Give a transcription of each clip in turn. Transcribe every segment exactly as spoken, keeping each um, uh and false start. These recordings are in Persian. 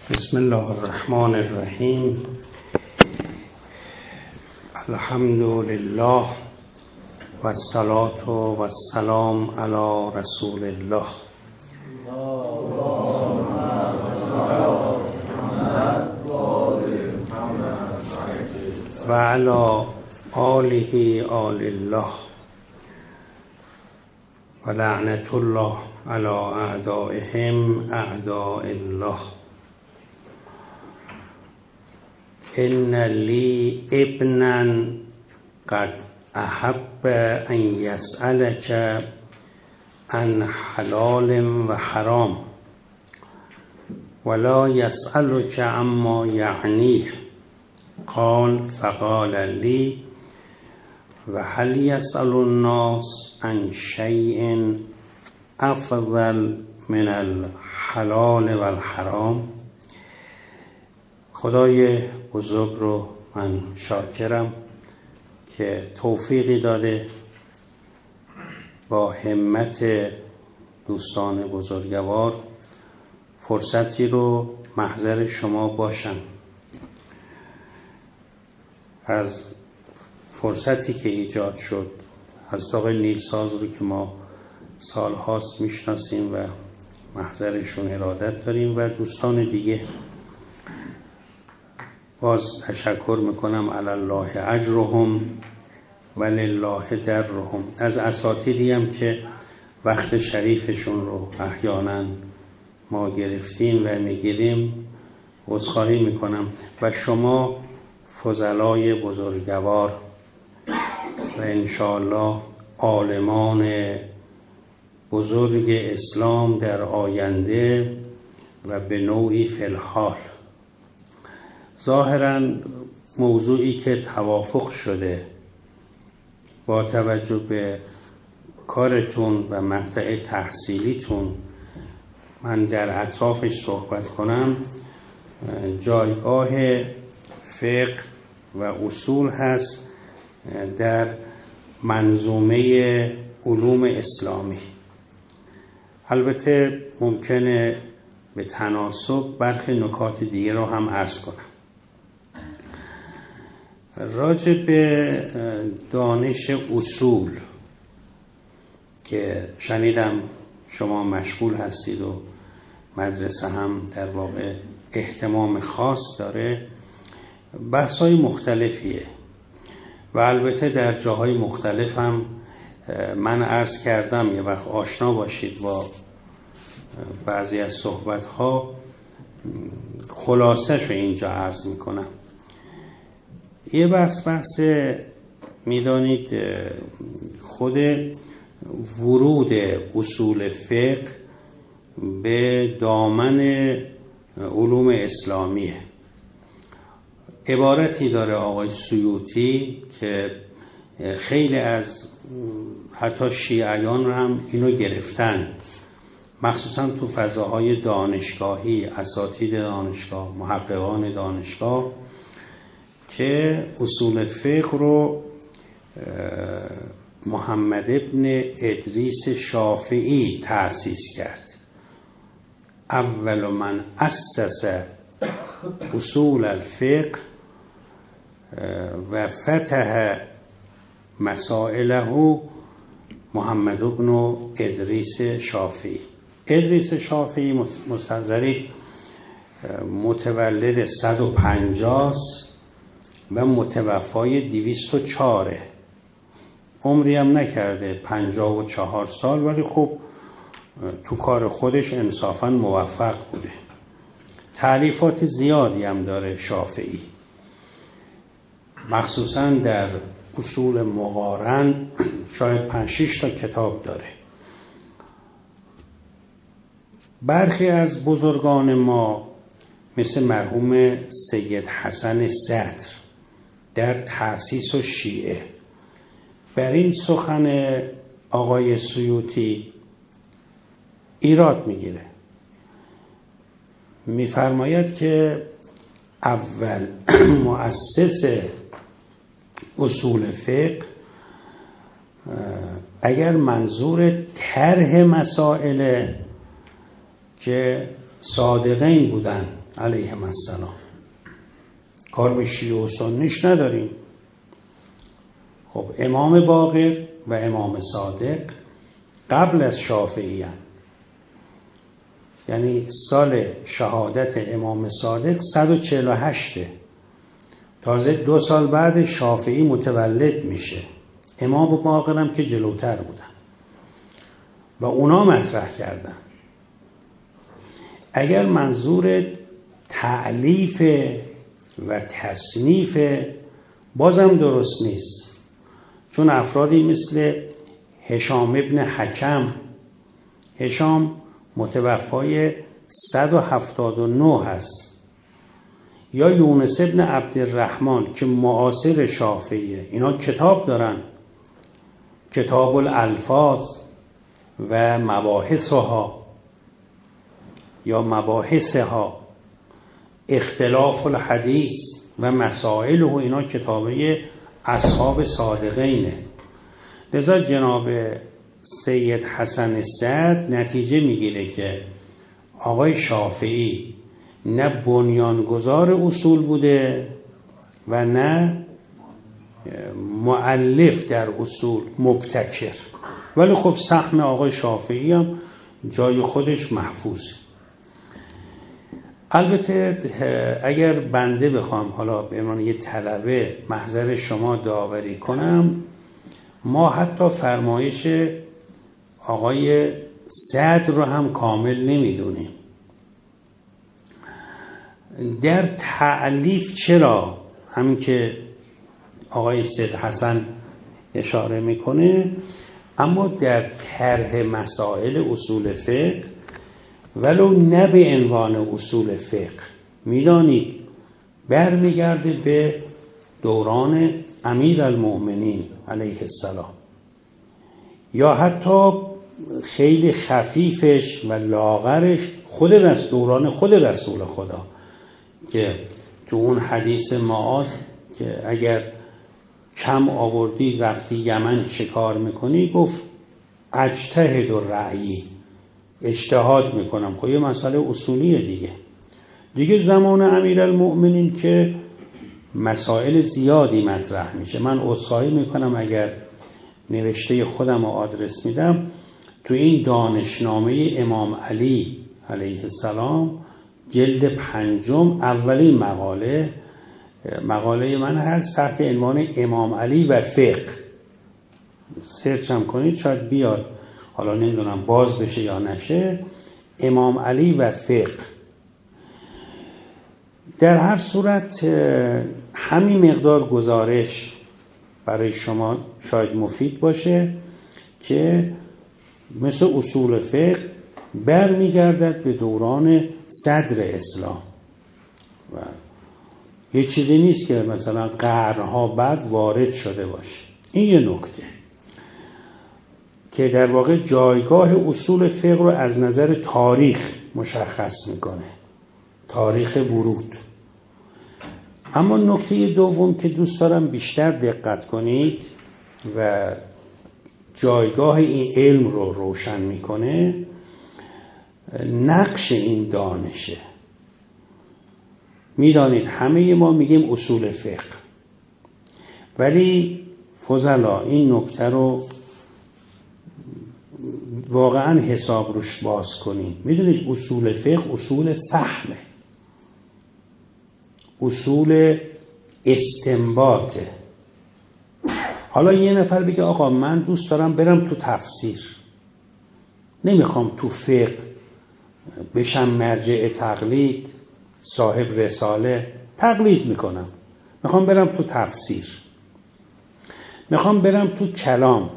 بسم الله الرحمن الرحیم. الحمد لله و الصلاة و السلام علی رسول الله و علی آله آل الله و لعنت الله علی اعدائهم اعداء الله. ان لی ابنا قد احب ان یسألک عن حلال و حرام ولا یسألک عما یعنیه. قال فقال لی و هل یسأل الناس عن شیء افضل من الحلال و الحرام. خدای بزرگ رو من شاکرم که توفیقی داده با همت دوستان بزرگوار فرصتی رو محضر شما باشم. از فرصتی که ایجاد شد از آقای نیلساز رو که ما سالهاست میشناسیم و محضرشون ارادت داریم و دوستان دیگه، باز تشکر میکنم علی الله اجرهم و لله درهم. از اساتیدی هم که وقت شریفشون رو احیانا ما گرفتیم و میگیریم عذرخواهی میکنم و شما فضلای بزرگوار و انشاءالله عالمان بزرگ اسلام در آینده و به نوعی فی الحال. ظاهراً موضوعی که توافق شده با توجه به کارتون و مقطع تحصیلیتون من در اطرافش صحبت کنم، جایگاه فقه و اصول هست در منظومه علوم اسلامی. البته ممکنه به تناسب برخی نکات دیگه رو هم عرض کنم. راجع به دانش اصول که شنیدم شما مشغول هستید و مدرسه هم در واقع اهتمام خاص داره، بحث‌های مختلفیه و البته در جاهای مختلف هم من عرض کردم. یه وقت آشنا باشید با بعضی از صحبت‌ها، خلاصش رو اینجا عرض میکنم. یه بحث بحث میدانید خود ورود اصول فقه به دامن علوم اسلامیه. عبارتی داره آقای سیوطی که خیلی از حتی شیعیان رو هم اینو گرفتن، مخصوصا تو فضاهای دانشگاهی، اساتید دانشگاه، محققان دانشگاه، که اصول فقه رو محمد ابن ادریس شافعی تأسیس کرد. اول من اسس اصول الفقه و فتح مسائله محمد ابن ادریس شافعی. ادریس شافعی مستنظری متولد صد و پنجاه و متوفای دویست و چهار، عمری هم نکرده، پنجاه و چهار سال، ولی خب تو کار خودش انصافا موفق بوده. تعریفات زیادی هم داره شافعی، مخصوصا در اصول مقارن شاید پنج شش تا کتاب داره. برخی از بزرگان ما مثل مرحوم سید حسن صدر در تأسیس و شیعه بر این سخن آقای سیوطی ایراد میگیره. میفرماید که اول مؤسس اصول فقه اگر منظور طرح مسائل که صادقین بودن علیهم السلام. کار به شیعه و سنیش نداریم. خب امام باقر و امام صادق قبل از شافعی هستند. یعنی سال شهادت امام صادق صد و چهل و هشت، تازه دو سال بعد شافعی متولد میشه. امام باقر هم که جلوتر بودن و اونا مطرح کردن. اگر منظور تألیف و تصنیف، بازم درست نیست، چون افرادی مثل هشام ابن حکم، هشام متوفای صد و هفتاد و نه هست، یا یونس ابن عبدالرحمن که معاصر شافعیه، اینا کتاب دارن، کتاب الالفاظ و مباحثها یا مباحثها، اختلاف الحدیث و مسائل و اینا کتابه اصحاب صادقینه. لذا جناب سید حسن سعد نتیجه میگیره که آقای شافعی نه بنیانگذار اصول بوده و نه مؤلف در اصول، مبتکر. ولی خب سهم آقای شافعی هم جای خودش محفوظه. البته اگر بنده بخوام حالا به عنوان یه طلبه محضر شما داوری کنم، ما حتی فرمایش آقای صدر رو هم کامل نمیدونیم. در تألیف چرا، همین که آقای سید حسن اشاره میکنه، اما در طرح مسائل اصول فقه ولو نه به عنوان اصول فقه، میدانید برمیگرده به دوران امیرالمؤمنین علیه السلام، یا حتی خیلی خفیفش و لاغرش خود رس دوران خود رسول خدا، که تو اون حدیث معاذ که اگر کم آوردی رفتی یمن شکار میکنی، گفت اجتهد و رأیی، اجتهاد میکنم. خب یه مسئله اصولیه دیگه. دیگه زمان امیرالمؤمنین که مسائل زیادی مطرح میشه. من عذرخواهی میکنم اگر نوشته خودم رو آدرس میدم، تو این دانشنامه امام علی علیه السلام جلد پنجم اولین مقاله مقاله من هست تحت عنوان امام علی و فقه. سرچ هم کنید شاید بیاد، حالا نمیدونم باز بشه یا نشه. امام علی و فقه. در هر صورت همین مقدار گزارش برای شما شاید مفید باشه که مثل اصول فقه برمیگردد به دوران صدر اسلام و یه چیزی نیست که مثلا قرنها بعد وارد شده باشه. این یه نکته که در واقع جایگاه اصول فقه رو از نظر تاریخ مشخص میکنه، تاریخ ورود. اما نکته دوم که دوست دارم بیشتر دقت کنید و جایگاه این علم رو روشن میکنه، نقش این دانشه. میدانید همه ما میگیم اصول فقه، ولی فضلا این نکته رو واقعا حساب روش باز کنید. میدونید اصول فقه اصول فهمه، اصول استنباطه. حالا یه نفر بگه آقا من دوست دارم برم تو تفسیر، نمیخوام تو فقه بشم مرجع تقلید، صاحب رساله، تقلید میکنم، میخوام برم تو تفسیر، میخوام برم تو کلام،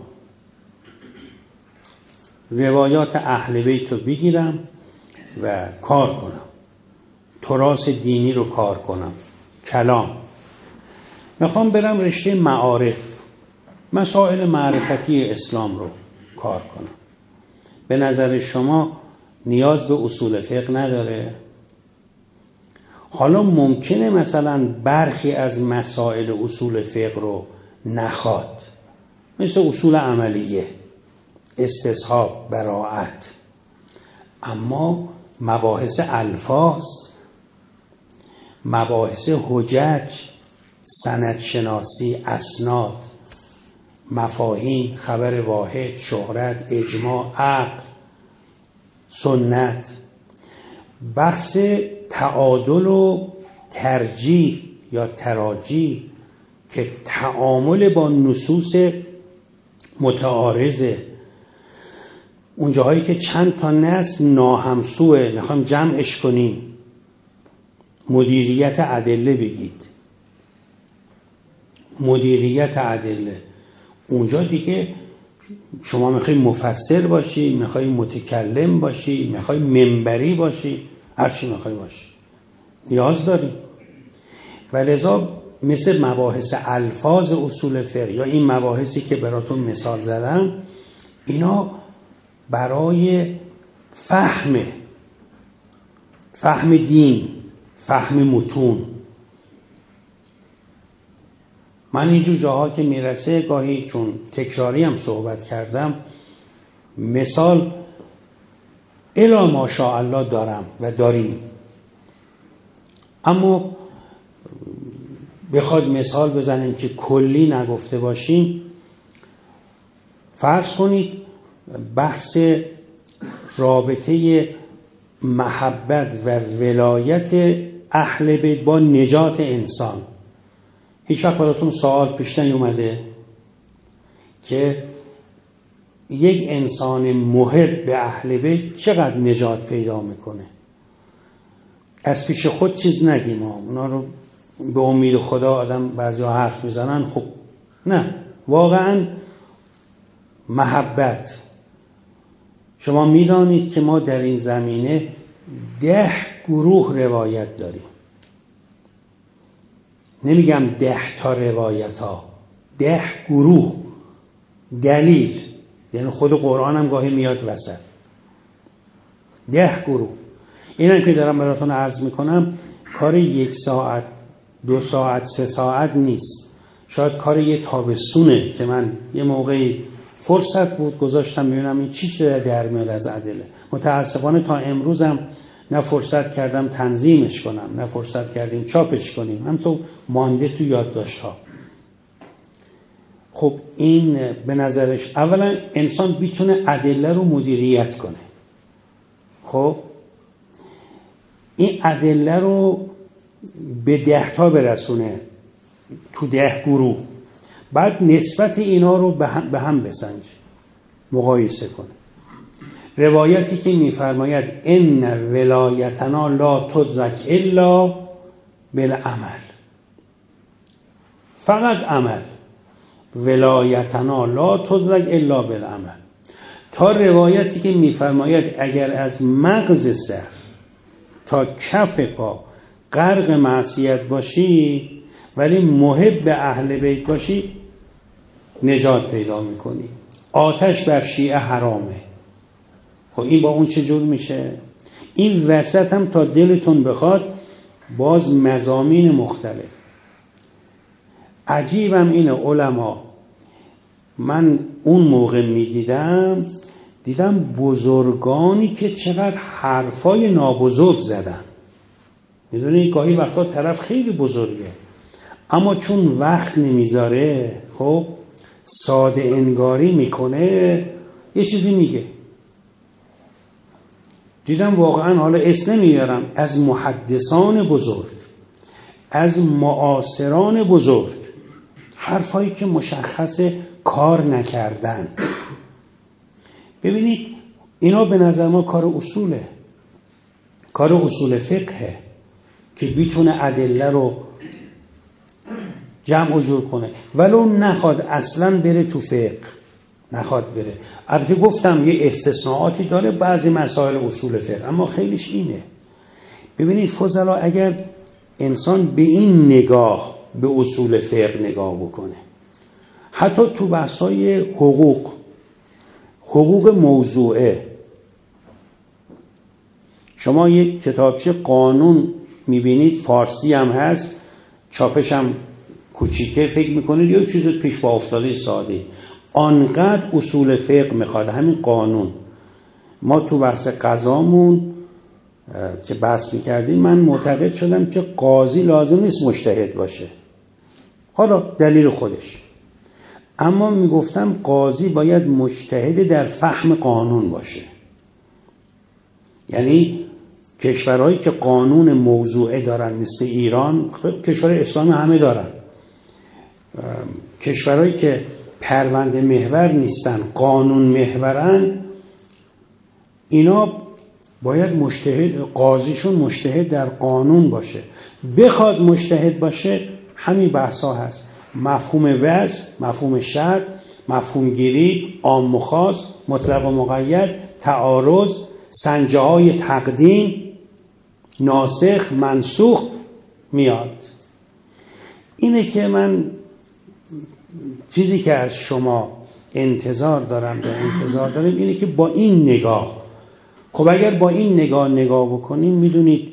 روایات اهل بیت رو بگیرم و کار کنم، تراث دینی رو کار کنم، کلام. میخوام برم رشته معارف، مسائل معرفتی اسلام رو کار کنم. به نظر شما نیاز به اصول فقه نداره؟ حالا ممکنه مثلا برخی از مسائل اصول فقه رو نخواد، مثل اصول عملیه، استصحاب، براءت. اما مباحث الفاظ، مباحث حجج، سندشناسی، اسناد، مفاهیم، خبر واحد، شهرت، اجماع، عقل، سنت. بحث تعادل و ترجیح یا تراجیح که تعامل با نصوص متعارضه، اون جاهایی که چند تا نص ناهمسوه میخوایم جمعش کنیم، مدیریت ادله بگید، مدیریت ادله. اونجا دیگه شما میخوای مفسر باشی، میخوای متکلم باشی، میخوای منبری باشی، هر چی میخوای باشی نیاز داری. ولذا مثل مباحث الفاظ اصول فقه یا این مباحثی که براتون مثال زدم، اینا برای فهم فهم دین، فهم متون. من اینجور جاها که میرسه گاهی چون تکراری هم صحبت کردم، مثال الا ماشاءالله دارم و داریم، اما بخواد مثال بزنیم که کلی نگفته باشیم، فرض کنید بحث رابطه محبت و ولایت اهل بیت با نجات انسان. هیچ وقت براتون سوال پیش نیومده که یک انسان محب به اهل بیت چقدر نجات پیدا میکنه؟ از پیش خود چیز نگیم ها، اونا رو به امید خدا آدم بعضی ها حرف میزنن، خب نه، واقعا محبت. شما میدانید که ما در این زمینه ده گروه روایت داریم، نمیگم ده تا روایت ها، ده گروه. دلیل یعنی خود قرآن هم گاهی میاد وسط. ده گروه. اینم که دارم براتون عرض میکنم کار یک ساعت دو ساعت سه ساعت نیست، شاید کار یه تابستونه که من یه موقعی فرصت بود گذاشتم ببینم این چی شده در میاد از ادله. متاسفانه تا امروزم نه فرصت کردم تنظیمش کنم، نه فرصت کردیم چاپش کنیم، هم تو مانده تو یادداشت ها. خب این به نظرش اولا انسان بیتونه ادله رو مدیریت کنه. خب این ادله رو به ده تا برسونه تو ده گروه، بعد نسبت اینا رو به هم, به هم بسنج، مقایسه کنه. روایتی که میفرماید ان ولایتنا لا تدرک الا بالعمل، فقط عمل، ولایتنا لا تدرک الا بالعمل، تا روایتی که میفرماید اگر از مغز سر تا کف پا غرق معصیت باشی ولی محب به اهل بیت باشی نجات پیدا میکنی. آتش بر شیعه حرامه. خب این با اون چه جور میشه؟ این وسط هم تا دلتون بخواد باز مضامین مختلف. عجیبم اینه علما، من اون موقع میدیدم دیدم بزرگانی که چقدر حرفای نابزرگ زدن. میدونی گاهی وقتا طرف خیلی بزرگه اما چون وقت نمیذاره خب ساده انگاری میکنه، یه چیزی میگه. دیدم واقعا، حالا اسم نمیارم، از محدثان بزرگ، از معاصران بزرگ، حرفایی که مشخص کار نکردن. ببینید اینا به نظر ما کار اصوله، کار اصول فقهه که بیتونه ادله رو جمع و جور کنه، ولو نخواد اصلا بره تو فقه، نخواد بره. البته گفتم یه استثناءاتی داره بعضی مسائل اصول فقه، اما خیلیش اینه. ببینید فضلا، اگر انسان به این نگاه به اصول فقه نگاه بکنه، حتی تو بحثای حقوق، حقوق موضوعه، شما یک کتابچه قانون میبینید فارسی هم هست، چاپش هم کوچیکه، فکر میکنید یه چیز پیش با افتاده ساده، آنقدر اصول فقه میخواد همین قانون. ما تو بحث قضامون که بحث میکردیم من معتقد شدم که قاضی لازم نیست مجتهد باشه، حالا دلیل خودش، اما میگفتم قاضی باید مجتهد در فهم قانون باشه. یعنی کشورهایی که قانون موضوعه دارن مثل ایران، کشور اسلامی همه دارن، کشورهایی که پرونده محور نیستن قانون محورن، اینا باید مجتهد، قاضیشون مجتهد در قانون باشه. بخواد مجتهد باشه همین بحثا هست، مفهوم وضع، مفهوم شرط، مفهوم گیری، عام و خاص، مطلق و مقید، تعارض، سنجه های تقدیم، ناسخ، منسوخ میاد. اینه که من چیزی که از شما انتظار دارم و انتظار دارم اینه که با این نگاه، خب اگر با این نگاه نگاه بکنیم میدونید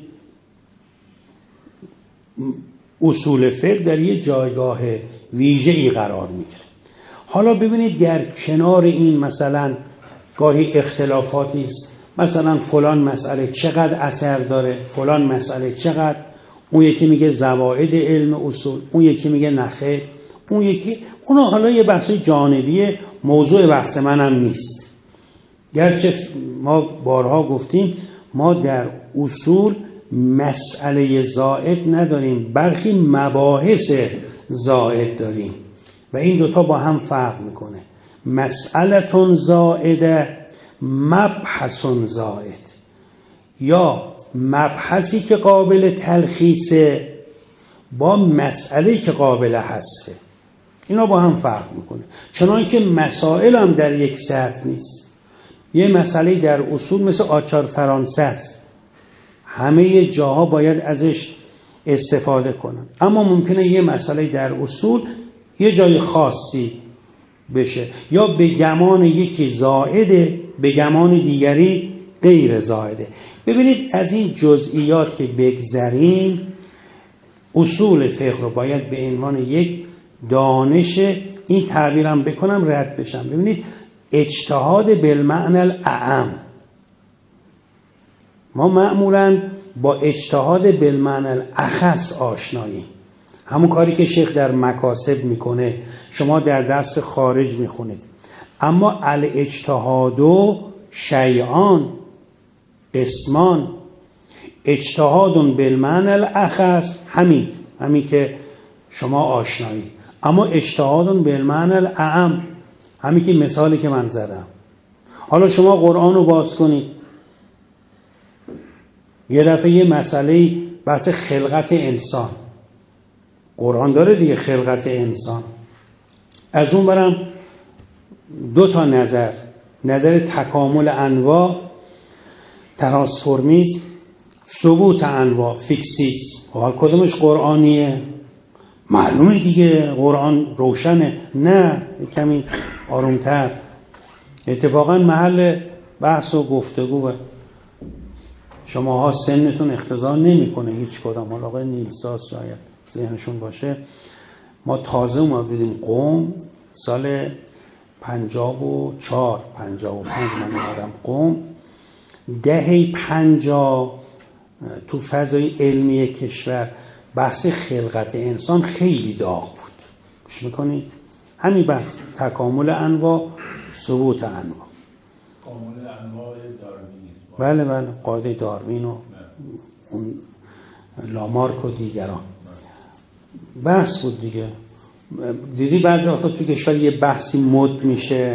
اصول فقه در یه جایگاه ویژه‌ای قرار میگیره. حالا ببینید در کنار این مثلا گاهی اختلافاتی است، مثلا فلان مسئله چقدر اثر داره، فلان مسئله چقدر، اون یکی میگه زوائد علم اصول، اون یکی میگه نخیر، اون یکی، اونا حالا یه بحث جانبیه، موضوع بحث منم نیست. گرچه ما بارها گفتیم ما در اصول مسئله زائد نداریم، برخی مباحث زائد داریم و این دوتا با هم فرق میکنه. مسئلتون زائده، مبحثون زائد، یا مبحثی که قابل تلخیصه با مسئله که قابل حذفه، اینا با هم فرق میکنه. چنانکه مسائل هم در یک سطح نیست. یه مسئله در اصول مثل آچار فرانسه است، همه جاها باید ازش استفاده کنن، اما ممکنه یه مسئله در اصول یه جای خاصی بشه، یا به گمان یکی زائده به گمان دیگری غیر زائده. ببینید از این جزئیات که بگذریم، اصول فقه رو باید به عنوان یک دانش، این تعبیرم بکنم رد بشم، ببینید اجتهاد بالمعنی الاعم، ما معمولاً با اجتهاد بالمعنی الاخص آشناییم، همون کاری که شیخ در مکاسب میکنه، شما در درس خارج میخونید. اما الاجتهاد شیئان قسمان، اجتهاد بالمعنی الاخص همین همین که شما آشنایید، اما اجتهاد بالمعنی الاعم همین که مثالی که من زدم. حالا شما قرآن رو باز کنید، یه دفعه یه مسئله بحث خلقت انسان، قرآن داره دیگه خلقت انسان، از اون برم دو تا نظر، نظر تکامل انواع ترانسفورمیسم، ثبوت انواع فیکسیسم. حال کدومش قرآنیه؟ معلومه دیگه قرآن روشنه. نه کمی آرومتر، اتفاقا محل بحث و گفتگوه، شماها سنتون اختزار نمیکنه هیچ کدام. حالا آقای نیلساس شاید ذهنشون باشه، ما تازه اومدیم قم سال پنجاه و چهار پنجاه و پنج من اومدم قم، دهه پنجاه تو فضای علمی کشور بحث خلقت انسان خیلی داغ بود. گوش میکنی؟ همین بحث تکامل انواع، ثبوت انواع، تکامل انواع داروینیسم، بله بله، قاعده داروین و اون لامارک و دیگران بحث بود دیگه. دیدی بعضی وقتا تو کشور یه بحثی مد میشه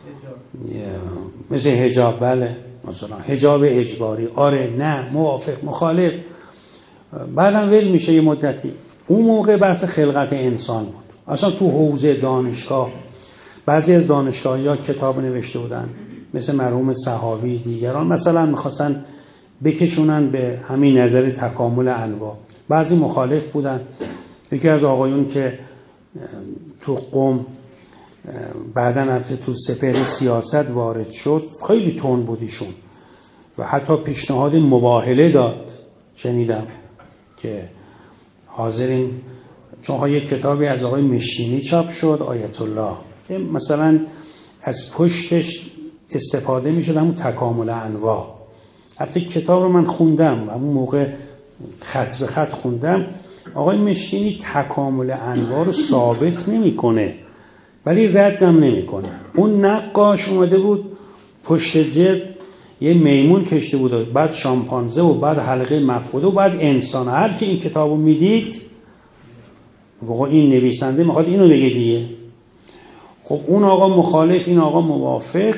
مثل حجاب، بله مثلا حجاب اجباری، آره نه موافق مخالف، بعدم ول میشه یه مدتی. اون موقع بحث خلقت انسان بود. اصلا تو حوزه دانشگاه بعضی از دانشگاهی ها کتاب نوشته بودن مثل مرحوم سحابی دیگران، مثلا میخواستن بکشونن به همین نظر تکامل انواع. بعضی مخالف بودن. یکی از آقایون که تو قم بعدن رفته تو سپهر سیاست وارد شد، خیلی تند بودیشون و حتی پیشنهاد مباهله داد، شنیدم که حاضرین، چون یک کتابی از آقای مشکینی چاپ شد آیت الله، که مثلا از پشتش استفاده می شد همون تکامل انواع، حتی کتاب رو من خوندم، اون موقع خط به خط خوندم. آقای مشکینی تکامل انواع رو ثابت نمی‌کنه ولی ردم نمی‌کنه. اون نقاش اومده بود پشت جلد یه میمون کشته بود، بعد شامپانزه و بعد حلقه مفقوده و بعد انسان. هر کی این کتابو میدید آقا این نویسنده میخواد اینو بگه دیگه. خب اون آقا مخالف، این آقا موافق،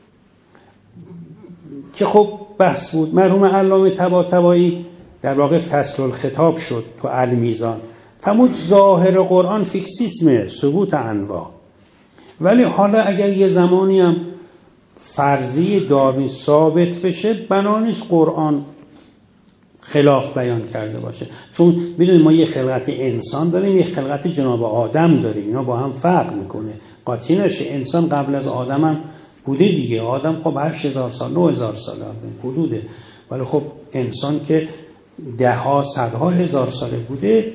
که خب بحث بود. مرحوم علامه طباطبایی در واقع فصل الخطاب شد تو المیزان، فرمود ظاهر قرآن فیکسیسمه، ثبوت انواع، ولی حالا اگر یه زمانی هم فرضی داروین ثابت بشه بنا نیست قرآن خلاف بیان کرده باشه. چون میدونید ما یه خلقت انسان داریم، یه خلقت جناب آدم داریم، اینا با هم فرق میکنه. قاطی نشه انسان قبل از آدم هم بوده دیگه. آدم خب هشت هزار سال نه هزار سال حدوده، ولی خب انسان که ده ها صدها هزار ساله بوده.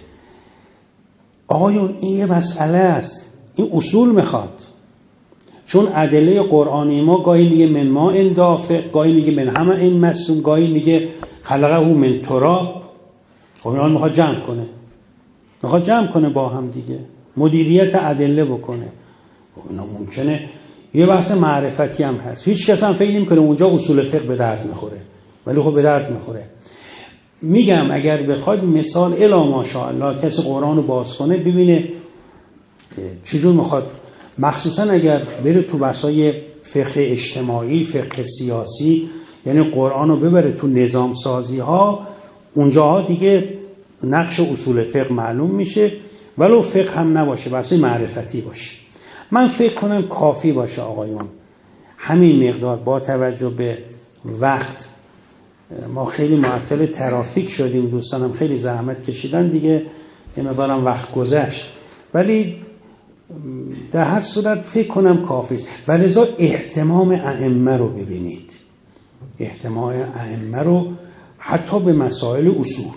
آقایون این یه مسئله است، این اصول میخواد. چون ادله قرآنی ما گاهی میگه من ما ان دافق، گاهی میگه من همه این مسون، گاهی میگه خلقه من تراب. خب اینا میخواد جمع کنه، میخواد جمع کنه با هم دیگه، مدیریت ادله بکنه. خب اینا ممکنه یه بحث معرفتی هم هست، هیچ کس هم فکر نمی‌کنه اونجا اصول فقه به درد میخوره، ولی خب به درد میخوره. میگم اگر بخواید مثال الا ماشاءالله کسی قرآن رو باز کنه ببینه چجور میخواد، مخصوصا اگر بره تو بحثای فقه اجتماعی، فقه سیاسی، یعنی قرآن رو ببره تو نظام سازی ها، اونجاها دیگه نقش اصول فقه معلوم میشه، ولو فقه هم نباشه، بحثای معرفتی باشه. من فکر کنم کافی باشه آقایون همین مقدار. با توجه به وقت ما خیلی معطل ترافیک شدیم، دوستانم خیلی زحمت کشیدن دیگه، یه مقدارم وقت گذشت، ولی در هر صورت فکر کنم کافی است. ولذا اهتمام ائمه رو ببینید، اهتمام ائمه رو حتی به مسائل اصول.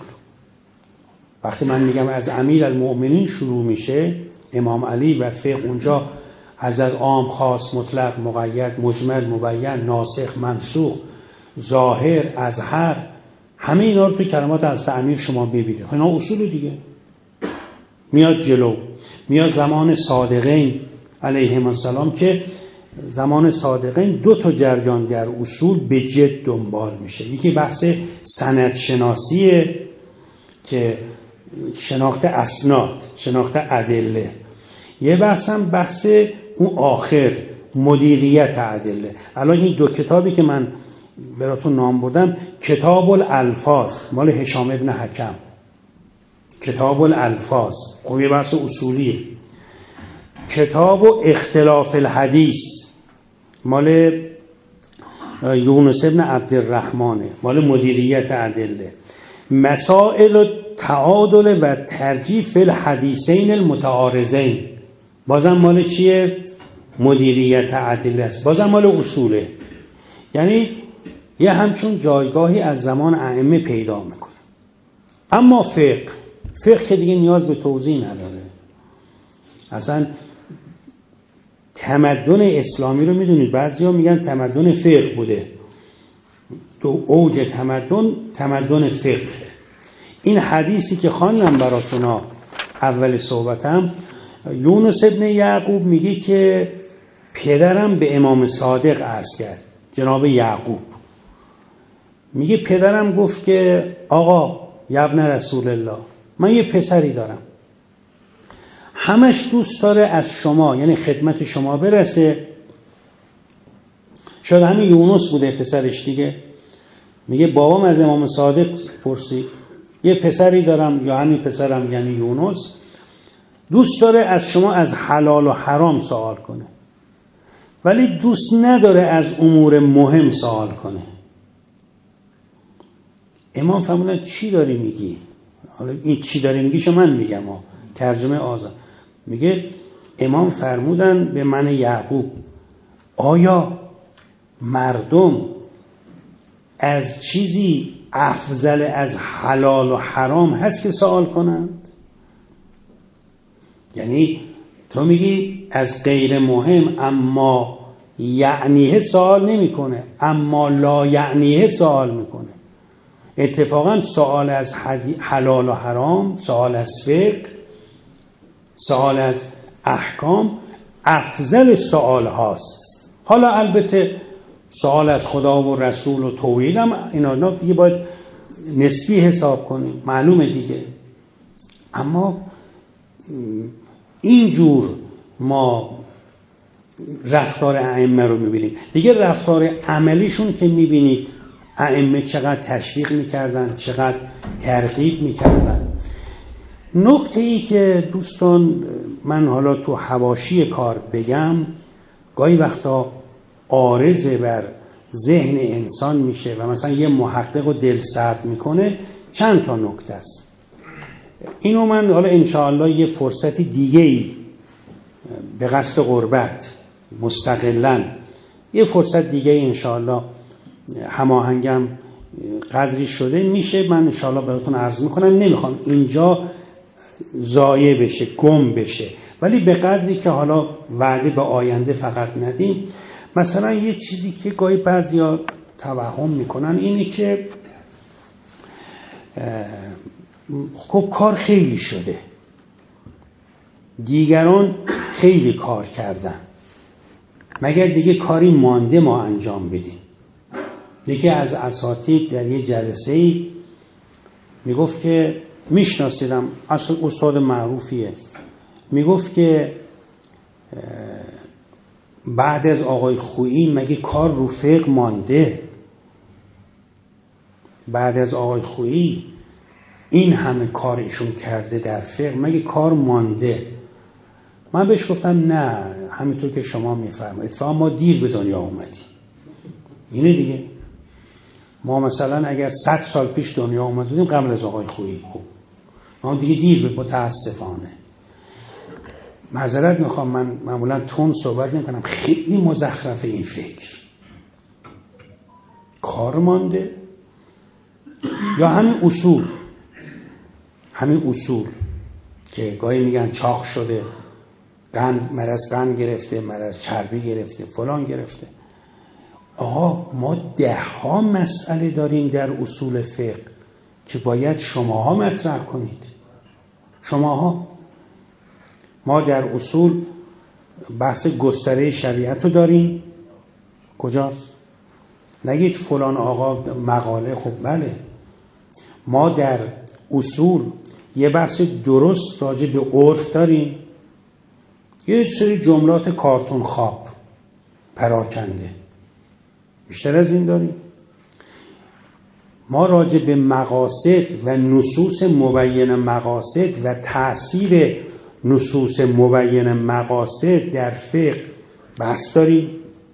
وقتی من میگم از امیر المؤمنین شروع میشه، امام علی و فقه، اونجا از عام خاص مطلق مقید مجمل مبین ناسخ منسوخ ظاهر اظهر، همه اینا رو تو کلمات از امیر شما ببینید. اینا اصول دیگه. میاد جلو، میاد زمان صادقین علیهم السلام که زمان صادقین دو تا جریان در اصول به جد دنبال میشه. یکی بحث سند شناسیه که شناخت اسناد، شناخت ادله. یه بحث هم بحث اون آخر مدیریت ادله. الان این دو کتابی که من براتون نام بردم، کتاب الالفاظ مال هشام ابن حکم، کتاب الالفاظ خب یه بحث اصولیه. کتاب اختلاف الحدیث مال یونس ابن عبدالرحمنه، مال مدیریت ادله. مسائل تعادل و ترجیح فی الحدیثین المتعارضین بازم مال چیه؟ مدیریت ادله است، بازم مال اصوله. یعنی یه همچون جایگاهی از زمان ائمه پیدا میکنه. اما فقه فقه که دیگه نیاز به توضیح نداره. اصلا تمدن اسلامی رو میدونید بعضیا میگن تمدن فقه بوده، تو اوج تمدن تمدن فقه. این حدیثی که خواندم براتونا اول صحبتم، یونس ابن یعقوب میگه که پدرم به امام صادق عرض کرد، جناب یعقوب میگه پدرم گفت که آقا یا ابن رسول الله، من یه پسری دارم همش دوست داره از شما، یعنی خدمت شما برسه. شاید همین یونس بوده پسرش دیگه. میگه بابام از امام صادق پرسید یه پسری دارم، یا همین پسرم یعنی یونس، دوست داره از شما از حلال و حرام سوال کنه، ولی دوست نداره از امور مهم سوال کنه. امام فرمودن چی داری میگی؟ حالا این چی داری میگی شو من میگم ها، ترجمه آزاد. میگه امام فرمودن به من یعقوب، آیا مردم از چیزی افضل از حلال و حرام هست که سوال کنند؟ یعنی تو میگی از غیر مهم اما یعنیه سوال نمیکنه، اما لا یعنیه سوال میکنه. اتفاقا سوال از حلال و حرام، سوال از فقه، سوال از احکام افضل سوال هاست. حالا البته سوال از خدا و رسول و توحید هم اینا دیگه باید نسبی حساب کنیم، معلومه دیگه. اما اینجور ما رفتار ائمه رو میبینیم دیگه. رفتار عملیشون که میبینید ائمه چقدر تشویق میکردن، چقدر ترغیب میکردن. نکته ای که دوستان من حالا تو حواشی کار بگم، گاهی وقتا عارضه بر ذهن انسان میشه و مثلا یه محقق رو دل سرد میکنه، چند تا نکته است. اینو من حالا انشاءالله یه فرصتی دیگه ای به قصد قربت مستقلاً یه فرصت دیگه ای انشاءالله هماهنگم قدری شده میشه من انشاءالله براتون عرض میکنم. نمیخوام اینجا ضایع بشه، گم بشه، ولی به قدری که حالا وعده به آینده فقط ندیم. مثلا یه چیزی که گاهی بعضیا توهم میکنن اینه که خب کار خیلی شده، دیگران خیلی کار کردن، مگر دیگه کاری مانده ما انجام بدیم. یکی از اساتید در یه جلسه‌ای میگفت که میشناسیدم، اصلا استاد معروفیه، میگفت که بعد از آقای خویی مگه کار رو فقه مانده؟ بعد از آقای خویی این همه کارشون کرده در فقه، مگه کار مانده؟ من بهش گفتم نه، همینطور که شما میفرمایید، اتفاقا ما دیر به دنیا اومدیم. اینه دیگه. ما مثلا اگر صد سال پیش دنیا اومدیم قبل از آقای خویی، خوب ما دیگه دیر به متاسفانه. معذرت میخوام، من معمولا تون صحبت نمیکنم، خیلی مزخرفه این فکر. کار مانده یا همین اصول، همین اصول که گاهی میگن چاق شده، قند مرض قند گرفته، مرض چربی گرفته، فلان گرفته. آقا ما ده ها مسئله داریم در اصول فقه که باید شماها مطرح کنید. شماها. ما در اصول بحث گستره شریعت رو داریم. کجاست؟ نگید فلان آقا مقاله، خب بله. ما در اصول یه بحث درست راجع به عرف داریم، یه سری جملات کارتون خواب پراکنده، بیشتر از این داریم. ما راجع به مقاصد و نصوص مبین مقاصد و تأثیر نصوص مبین مقاصد در فقه بحث داریم.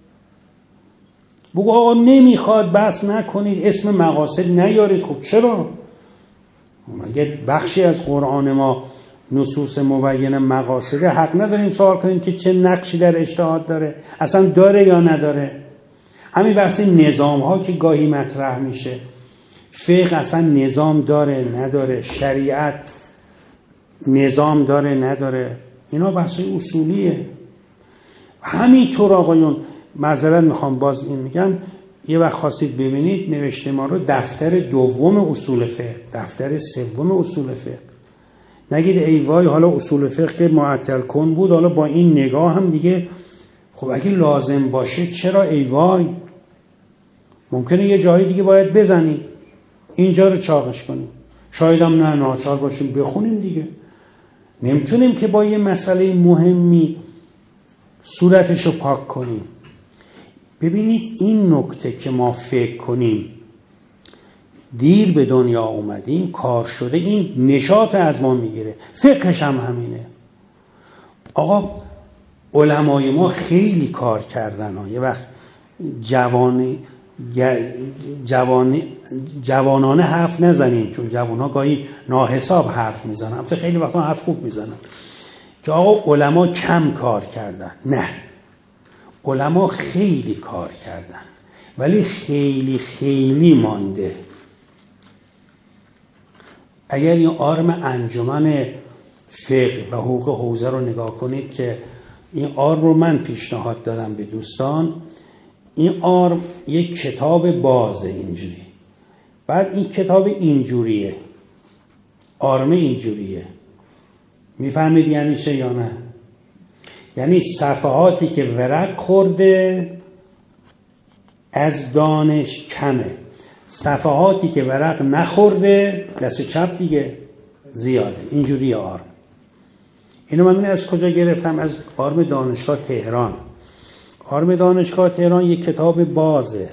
بگو آقا نمیخواد بحث نکنید، اسم مقاصد نیارید. خب چرا؟ مگه بخشی از قرآن ما نصوص مبین مقاصد، حق نداریم سوال کنیم که چه نقشی در اجتهاد داره، اصلا داره یا نداره. همین بحث نظام ها که گاهی مطرح میشه، فقه اصلا نظام داره نداره، شریعت نظام داره نداره، اینا بحث اصولیه. همینطور آقایون، معذرت میخوام باز این میگم، یه وقت خواستید ببینید نوشته ما رو دفتر دوم اصول فقه، دفتر سوم اصول فقه. نگید ای وای حالا اصول فقه معطل کن بود، حالا با این نگاه هم دیگه خب اگه لازم باشه چرا ای وای، ممکنه یه جایی دیگه باید بزنیم، اینجا رو چاقش کنیم، شاید هم نه ناچار باشیم بخونیم دیگه. نمیتونیم که با یه مسئله مهمی صورتشو پاک کنیم. ببینید این نکته که ما فکر کنیم دیر به دنیا اومدیم، کار شده، این نشاط از ما میگیره. فقهش هم همینه. آقا علمای ما خیلی کار کردن ها. یه وقت جوانی جوانی جوانانه حرف نزنیم، چون جوانها گاهی ناحساب حرف میزنن، البته خیلی وقتا حرف خوب میزنن، که آقا علما کم کار کردن. نه، علما خیلی کار کردن، ولی خیلی خیلی مانده. اگر این آرم انجمن فقه و حقوق حوزه رو نگاه کنید که این آرم رو من پیشنهاد دادم به دوستان. این آرم یک کتاب بازه اینجوری، بعد این کتاب اینجوریه، آرم اینجوریه. میفهمید یعنی چه یا نه؟ یعنی صفحاتی که ورق خورده از دانش کمه، صفحاتی که ورق نخورده دست چپ دیگه زیاده. اینجوری آرم. اینو من از کجا گرفتم؟ از آرم دانشگاه تهران. آرم دانشگاه تهران یک کتاب بازه،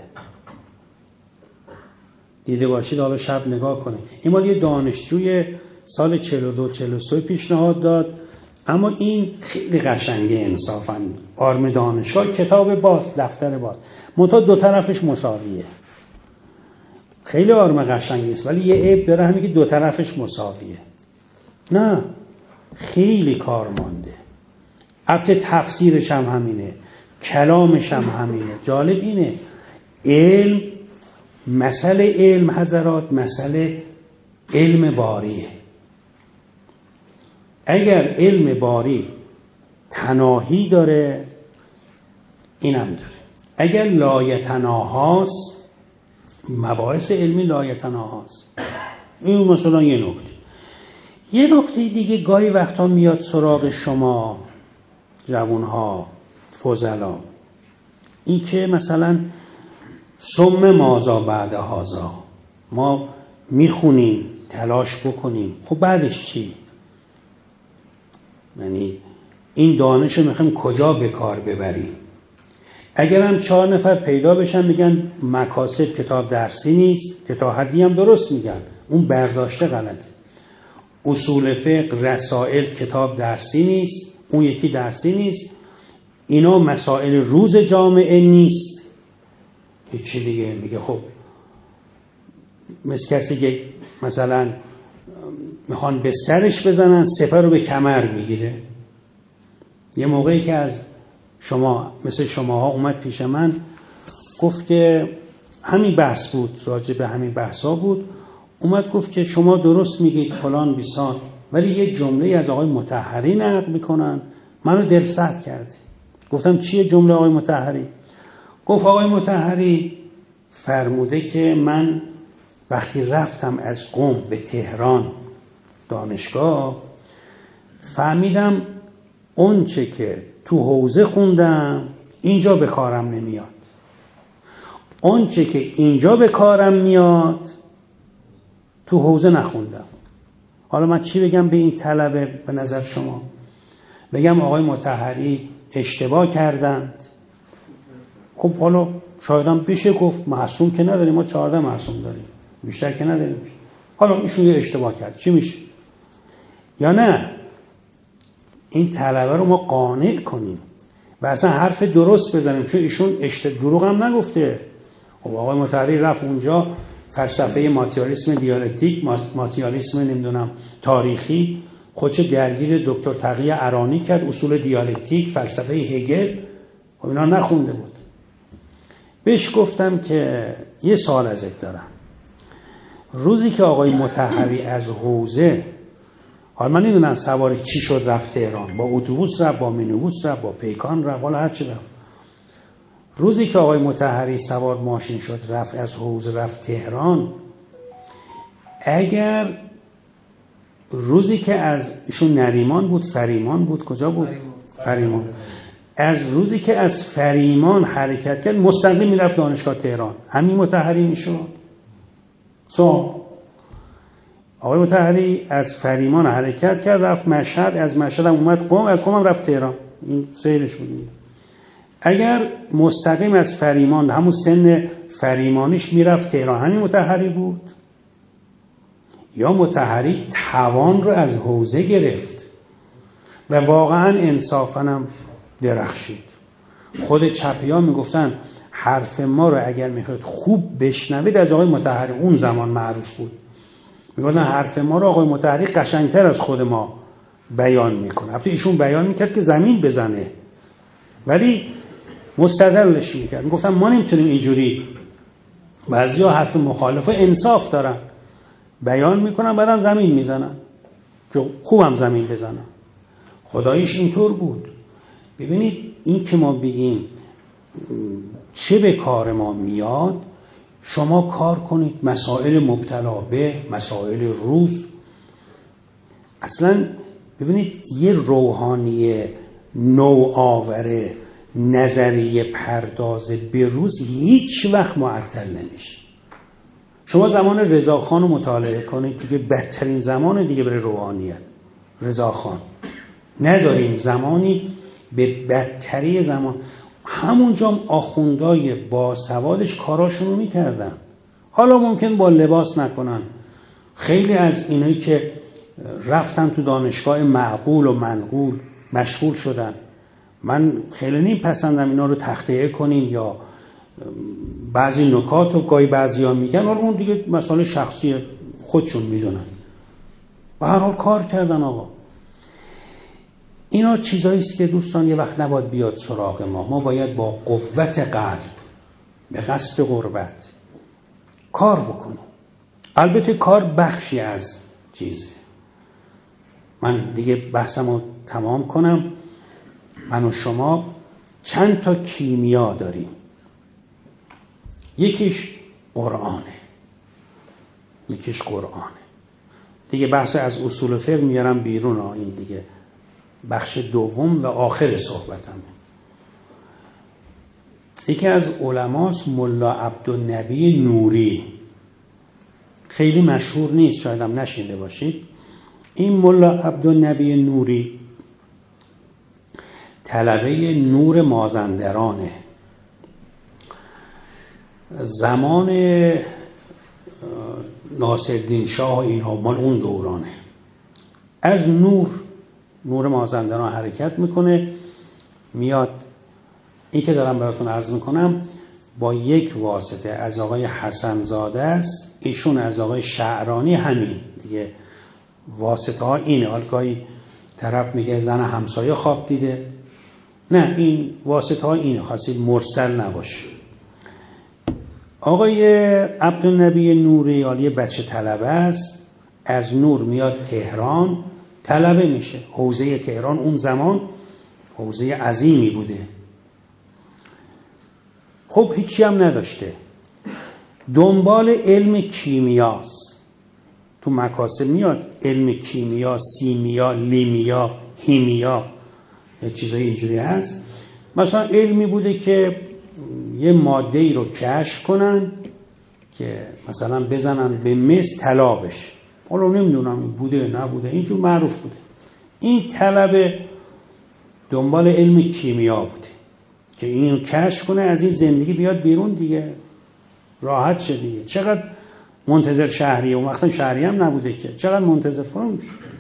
دیده باشید حالا شب نگاه کنید. این مال یه دانشجوی سال چهل و دو چهل و سه پیشنهاد داد، اما این خیلی قشنگه انصافاً. آرم دانشگاه کتاب باز، دفتر باز، منتها دو طرفش مساویه. خیلی آرم قشنگی است، ولی یه عیب داره، همین که دو طرفش مساویه. نه، خیلی کار مانده. البته تفسیرش هم همینه، کلامش هم همینه. جالب اینه علم، مسئله علم حضرات، مسئله علم باریه. اگر علم باری تناهی داره، اینم داره. اگر لایتناهاست، مباحث علمی لایتناهاست. این مثلا یه نکته. یه نکته دیگه گاهی وقتا میاد سراغ شما جوانها، فضلا، این که مثلا ثم ماذا بعد هذا، ما میخونیم تلاش بکنیم، خب بعدش چی؟ یعنی این دانش رو میخوایم کجا به کار ببریم؟ اگر هم چهار نفر پیدا بشن میگن مکاسب کتاب درسی نیست، که تا حدی هم درست میگن، اون برداشته غلطه. اصول فقه، رسائل کتاب درسی نیست، اون یکی درسی نیست، اینا مسائل روز جامعه نیست. هیچی دیگه میگه خب مثل کسی که مثلا میخوان به سرش بزنن، سپر رو به کمر میگیره. یه موقعی که از شما مثل شماها اومد پیش من، گفت که همین بحث بود، راجع به همین بحثا بود، اومد گفت که شما درست میگید فلان بیسان، ولی یه جمله از آقای مطهری نقل میکنن، منو دلسرد کرده. گفتم چیه جمله آقای مطهری؟ گفت آقای مطهری فرموده که من وقتی رفتم از قم به تهران دانشگاه، فهمیدم اون چه که تو حوزه خوندم اینجا به کارم نمیاد، اون چه که اینجا به کارم میاد تو حوزه نخوندم. حالا من چی بگم به این طلبه؟ به نظر شما بگم آقای مطهری اشتباه کردند؟ خب حالا شایدم بشه گفت، معصوم که نداریم، ما چهارده معصوم داریم، بیشتر که نداریم. حالا ایشون یه اشتباه کرد، چی میشه؟ یا نه این طلبه رو ما قانع کنیم و اصلا حرف درست بزنیم، چون ایشون اشتباه دروغ هم نگفته. خب آقای مطهری رفت اونجا فلسفه ماتریالیسم دیالکتیک، ماتریالیسم نمیدونم تاریخی، خودش درگیر دکتر تقی ارانی کرد، اصول دیالکتیک، فلسفه هگل، خب اینا نخونده بود. بهش گفتم که یه سوال ازت دارم. روزی که آقای مطهری از حوزه، حالا من نمیدونم سوار چی شد رفت تهران، با اتوبوس رفت، با مینیبوس رفت، با پیکان رفت، حالا هر چی رفت، روزی که آقای مطهری سوار ماشین شد رفت از حوزه رفت تهران، اگر روزی که از ایشون نریمان بود، فریمان بود، کجا بود؟ فریمان. از روزی که از فریمان حرکت کرد مستقیم میرفت دانشگاه تهران، همین مطهری میشد. سو آقای مطهری از فریمان حرکت کرد رفت مشهد، از مشهد هم اومد قم، از قم هم رفت تهران. این سیرش بود. اگر مستقیم از فریمان همون سن فریمانیش میرفت تهران، همین مطهری بود؟ یا مطهری توان رو از حوزه گرفت و واقعا انصافاً هم درخشید. خود چپی‌ها میگفتن حرف ما رو اگر میخواید خوب بشنوید از آقای مطهری، اون زمان معروف بود، میگفتن حرف ما رو آقای مطهری قشنگتر از خود ما بیان میکنه. البته ایشون بیان میکرد که زمین بزنه، ولی مستدلش میکرد، میگفتن ما نمیتونیم اینجوری، بعضیا حرف مخالفه انصاف دارن بیان میکنن بعدم زمین میزنن که خوبم زمین بزنن. خداییش اینطور بود. ببینید این که ما بگیم چه به کار ما میاد، شما کار کنید مسائل مبتلا به مسائل روز. اصلا ببینید یه روحانی نوآوره نظریه پردازه به روز هیچ وقت معطل نمیشه. شما زمان رضاخان رو مطالعه کنید، دیگه بدترین زمان دیگه برای روحانیت رضاخان. نداریم زمانی به بدتری زمان. همونجا هم آخوندای باسوادش کاراشون رو میکردن. حالا ممکن با لباس نکنن. خیلی از اینایی که رفتن تو دانشگاه معقول و منقول مشغول شدن. من خیلی نیم پسندم اینا رو تخطئه کنیم یا بعضی نکات رو گاهی بعضی ها میگن، ولی اون دیگه مسئله شخصی خودشون میدونن. و هر حال کار کردن آقا. اینا چیزایی است که دوستان یه وقت نباید بیاد سراغ ما. ما باید با قوت قلب به قصد قربت کار بکنیم. البته کار بخشی از چیزه. من دیگه بحثم رو تمام کنم. من و شما چند تا کیمیا داریم. یکیش قرآنه. یکیش قرآنه. دیگه بحث از اصول فقه میارم بیرون ها. این دیگه بخش دوم و آخر صحبتمه. یکی از علماست ملا عبدالنبی نوری. خیلی مشهور نیست، شاید هم نشنیده باشید. این ملا عبدالنبی نوری طلبه نور مازندرانه. زمان ناصرالدین شاه اینها مال اون دورانه. از نور نور مازندران حرکت میکنه، میاد. این که دارم براتون عرض میکنم با یک واسطه از آقای حسن زاده است. ایشون از آقای شعرانی همین دیگه واسطه ها اینه. حال گاهی طرف میگه زن همسایه خواب دیده. نه، این واسطه ها اینه، خواستید مرسل نباشه. آقای عبدالنبی نوری یه بچه طلبه است. از نور میاد تهران، طلبه میشه. حوزه تهران اون زمان حوزه عظیمی بوده. خب هیچی هم نداشته. دنبال علم کیمیاست. تو مکاسب میاد علم کیمیا، سیمیا، لیمیا، هیمیا، یه چیزای اینجوری هست. مثلا علمی بوده که یه ماده ای رو کشف کنن که مثلا بزنن به مس طلا بشه. حالا نمیدونم بوده نبوده، اینجور معروف بوده. این طلبه دنبال علم کیمیا بوده که اینو کشف کنه، از این زندگی بیاد بیرون دیگه، راحت شه دیگه. چقدر منتظر شهریه، اون وقتا شهری هم نبوده که، چقدر منتظر فرم.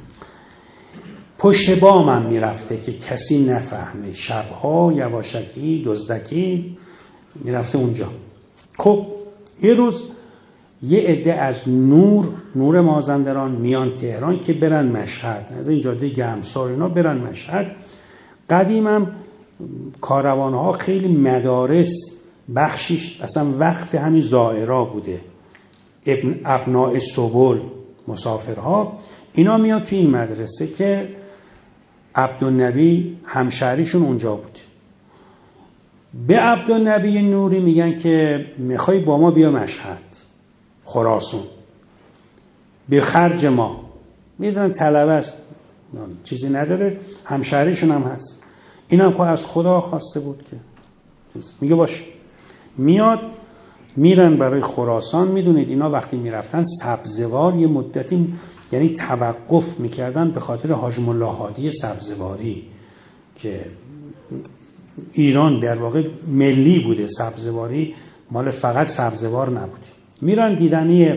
پشت بام هم میرفته که کسی نفهمه. شبها یواشکی دزدکی میرفته اونجا. خب یه روز یه عده از نور نور مازندران میان تهران که برن مشهد، از این جاده گرمسار اینا برن مشهد. قدیم هم کاروانها خیلی مدارس بخشیش اصلا وقف همین زائرا بوده. ابن ابناء سبل مسافرها اینا میاد توی این مدرسه که عبدالنبی همشهریشون اونجا بود. به عبدالنبی نوری میگن که میخوای با ما بیا مشهد خراسان به خرج ما. میدونن طلبه است، چیزی نداره، همشهریشون هم هست. این هم از خدا خواسته بود که میگه باش. میاد میرن برای خراسان. میدونید اینا وقتی میرفتن سبزوار یه مدتی یعنی توقف میکردن به خاطر حاج ملا هادی سبزواری که ایران در واقع ملی بوده، سبزواری مال فقط سبزوار نبوده. میرن دیدنی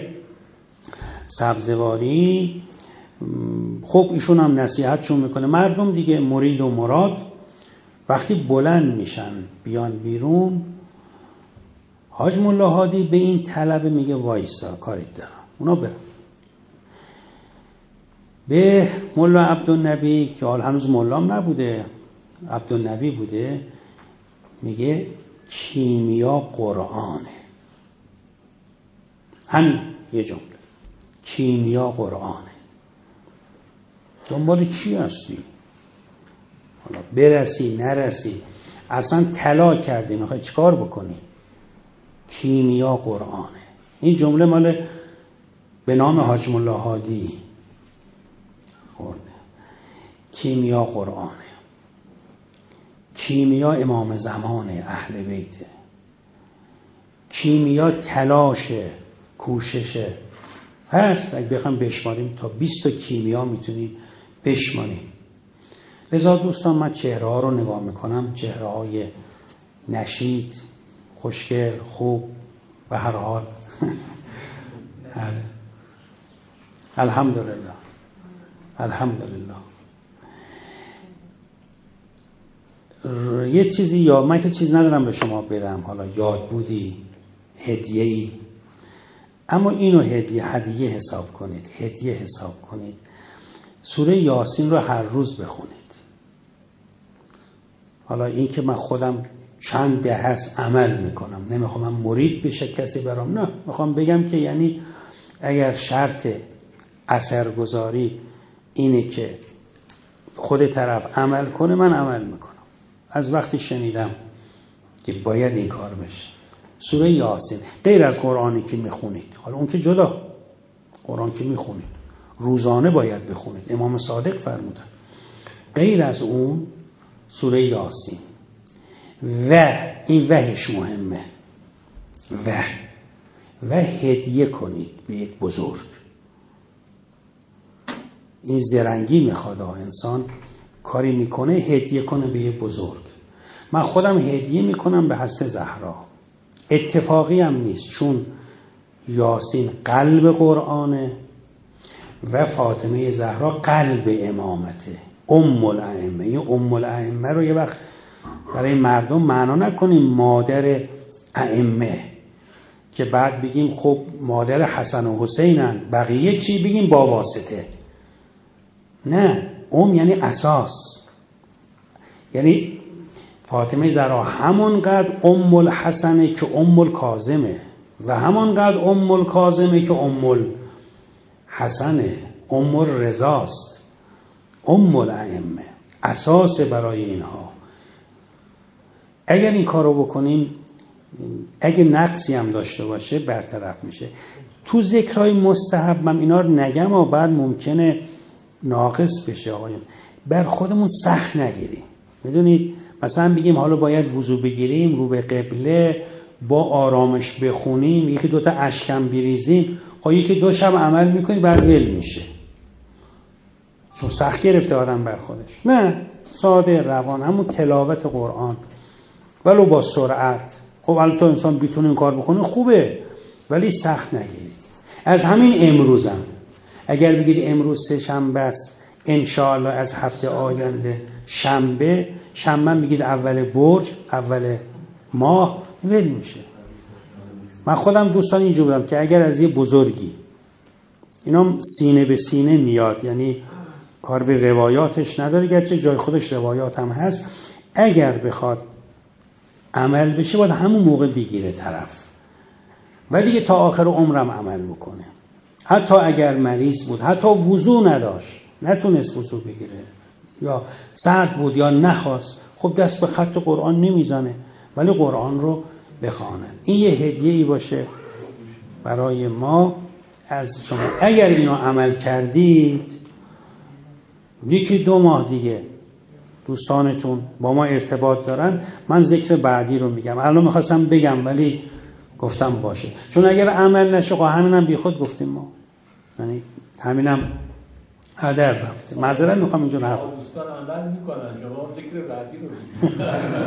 سبزواری. خب ایشون هم نصیحتشون میکنه. مردم دیگه مرید و مراد وقتی بلند میشن بیان بیرون، حاج ملا هادی به این طلبه میگه وایسا کاریت دارم، اونا برن. به ملا عبدالنبی که حال هنوز ملام نبوده، عبدالنبی بوده، میگه کیمیا قرآنه. همین یه جمله، کیمیا قرآنه. دنبال چی هستی؟ حالا برسی نرسی اصلا طلا کردی میخوای چیکار بکنی؟ کیمیا قرآنه. این جمله مال به نام حاج ملا هادی خورده. کیمیا قرآنه، کیمیا امام زمانه، اهل بیته، کیمیا تلاشه، کوششه. هست اگه بخوام بشماریم تا بیست تا کیمیا میتونیم بشماریم. لذا دوستان من چهره ها رو نگاه میکنم، چهره های نشید، خوشگل، خوب و هر حال الحمدلله الحمدلله. یه چیزی یا من که چیز ندارم به شما بدم، حالا یاد بودی، هدیه‌ای، اما اینو هدیه هدیه حساب کنید، هدیه حساب کنید. سوره یاسین رو هر روز بخونید. حالا این که من خودم چند ده هست عمل میکنم، نمیخوام من مرید بشه کسی برام، نه، میخوام بگم که یعنی اگر شرط اثرگذاری اینه که خود طرف عمل کنه، من عمل میکنم. از وقتی شنیدم که باید این کار بشه. سوره یاسین غیر از قرآنی که میخونید، حالا اون که جدا، قرآن که میخونید روزانه باید بخونید، امام صادق فرمودن. غیر از اون سوره یاسین و این وحش مهمه، و و هدیه کنید به یک بزرگ. این زرنگی میخواد انسان کاری میکنه هدیه کنه به یک بزرگ. من خودم هدیه میکنم به حضرت زهرا. اتفاقی هم نیست، چون یاسین قلب قرآنه و فاطمه زهرا قلب امامته، ام الائمه. این ام الائمه رو یه وقت برای مردم معنا نکنیم مادر ائمه که بعد بگیم خب مادر حسن و حسینن، بقیه چی بگیم با واسطه. نه، ام یعنی اساس. یعنی فاطمه زهرا همونقدر ام الحسنه که ام الکاظمه و همونقدر ام الکاظمه که ام الحسنه، ام الرضاست، ام الائمه، اساس برای اینها. اگر این کارو بکنیم، اگه نقصی هم داشته باشه برطرف میشه. تو ذکرهای مستحب من اینا رو نگم و بعد ممکنه ناقص بشه. آقایون بر خودمون سخت نگیریم. میدونید مثلا بگیم حالا باید وضو بگیریم، رو به قبله، با آرامش بخونیم، یکی دوتا اشکم بریزیم، خب یکی دو شب عمل میکنی بعد ول میشه، چون سخت گرفته آدم بر خودش. نه، ساده روان، همون تلاوت قرآن ولو با سرعت. خب البته انسان بیتونه این کار بکنه خوبه، ولی سخت نگیرید. از همین امروزم اگر بگید امروز سه شنبه است، انشاءالله از هفته آینده شنبه، شنبه میگید اول برج، اول ماه، ول میشه. من خودم دوستان اینجور بودم که اگر از یه بزرگی، اینا سینه به سینه میاد، یعنی کار به روایاتش نداره، گرچه جای خودش روایات هم هست، اگر بخواد عمل بشه باید همون موقع بگیره طرف و دیگه تا آخر عمرم عمل بکنه. حتی اگر مریض بود، حتی وضو نداشت، نتونست وضو بگیره یا سرد بود یا نخواست، خب دست به خط قرآن نمیزنه ولی قرآن رو بخونه. این یه هدیه‌ای باشه برای ما از شما. اگر اینو عمل کردید، یکی دو ماه دیگه دوستانتون با ما ارتباط دارن، من ذکر بعدی رو میگم. الان میخواستم بگم ولی گفتم باشه، چون اگر عمل نشه خب همینم بی خود گفتیم ما، یعنی همینم هدر رفته. معذرت میخوام اینجا نه دوستان عمل میکنن، شما ذکر بعدی رو میگید.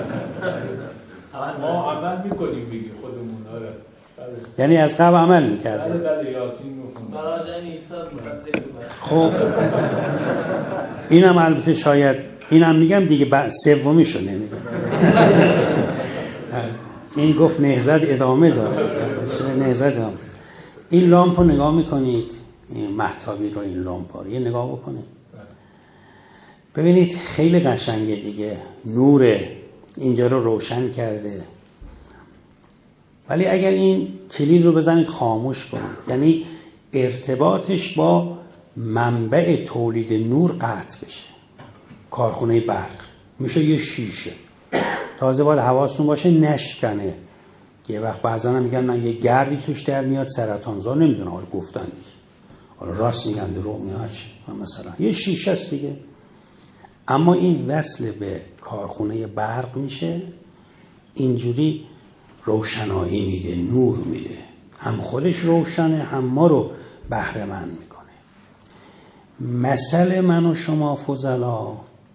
ما عمل میکنیم بگیم خودمون. آره یعنی از قبل عمل میکرده. بله بله یاسین میخونم. برادران عیسی خب اینم البته شاید اینم میگم دیگه، بعد سومی شو نمیگم. این گفت نهضت ادامه داره، نهضت ادامه. این لامپ رو نگاه میکنید، این مهتابی رو، این لامپ رو یه نگاه بکنید ببینید خیلی قشنگه دیگه، نور اینجا رو روشن کرده. ولی اگر این کلید رو بزنید خاموش کنید، یعنی ارتباطش با منبع تولید نور قطع بشه، کارخونه برق. میشه یه شیشه. تازه باید حواستون باشه نشکنه. یه وقت بعضا هم میگن من یه گردی توش در میاد سرطانزا، نمیدونم حالا گفتن دیگه، حالا راست میگن درو میاد مثلا یه شیشه است دیگه. اما این وصل به کارخونه برق میشه، اینجوری روشنایی میده، نور میده، هم خودش روشنه هم ما رو بهره مند میکنه. مثل من و شما فضلا،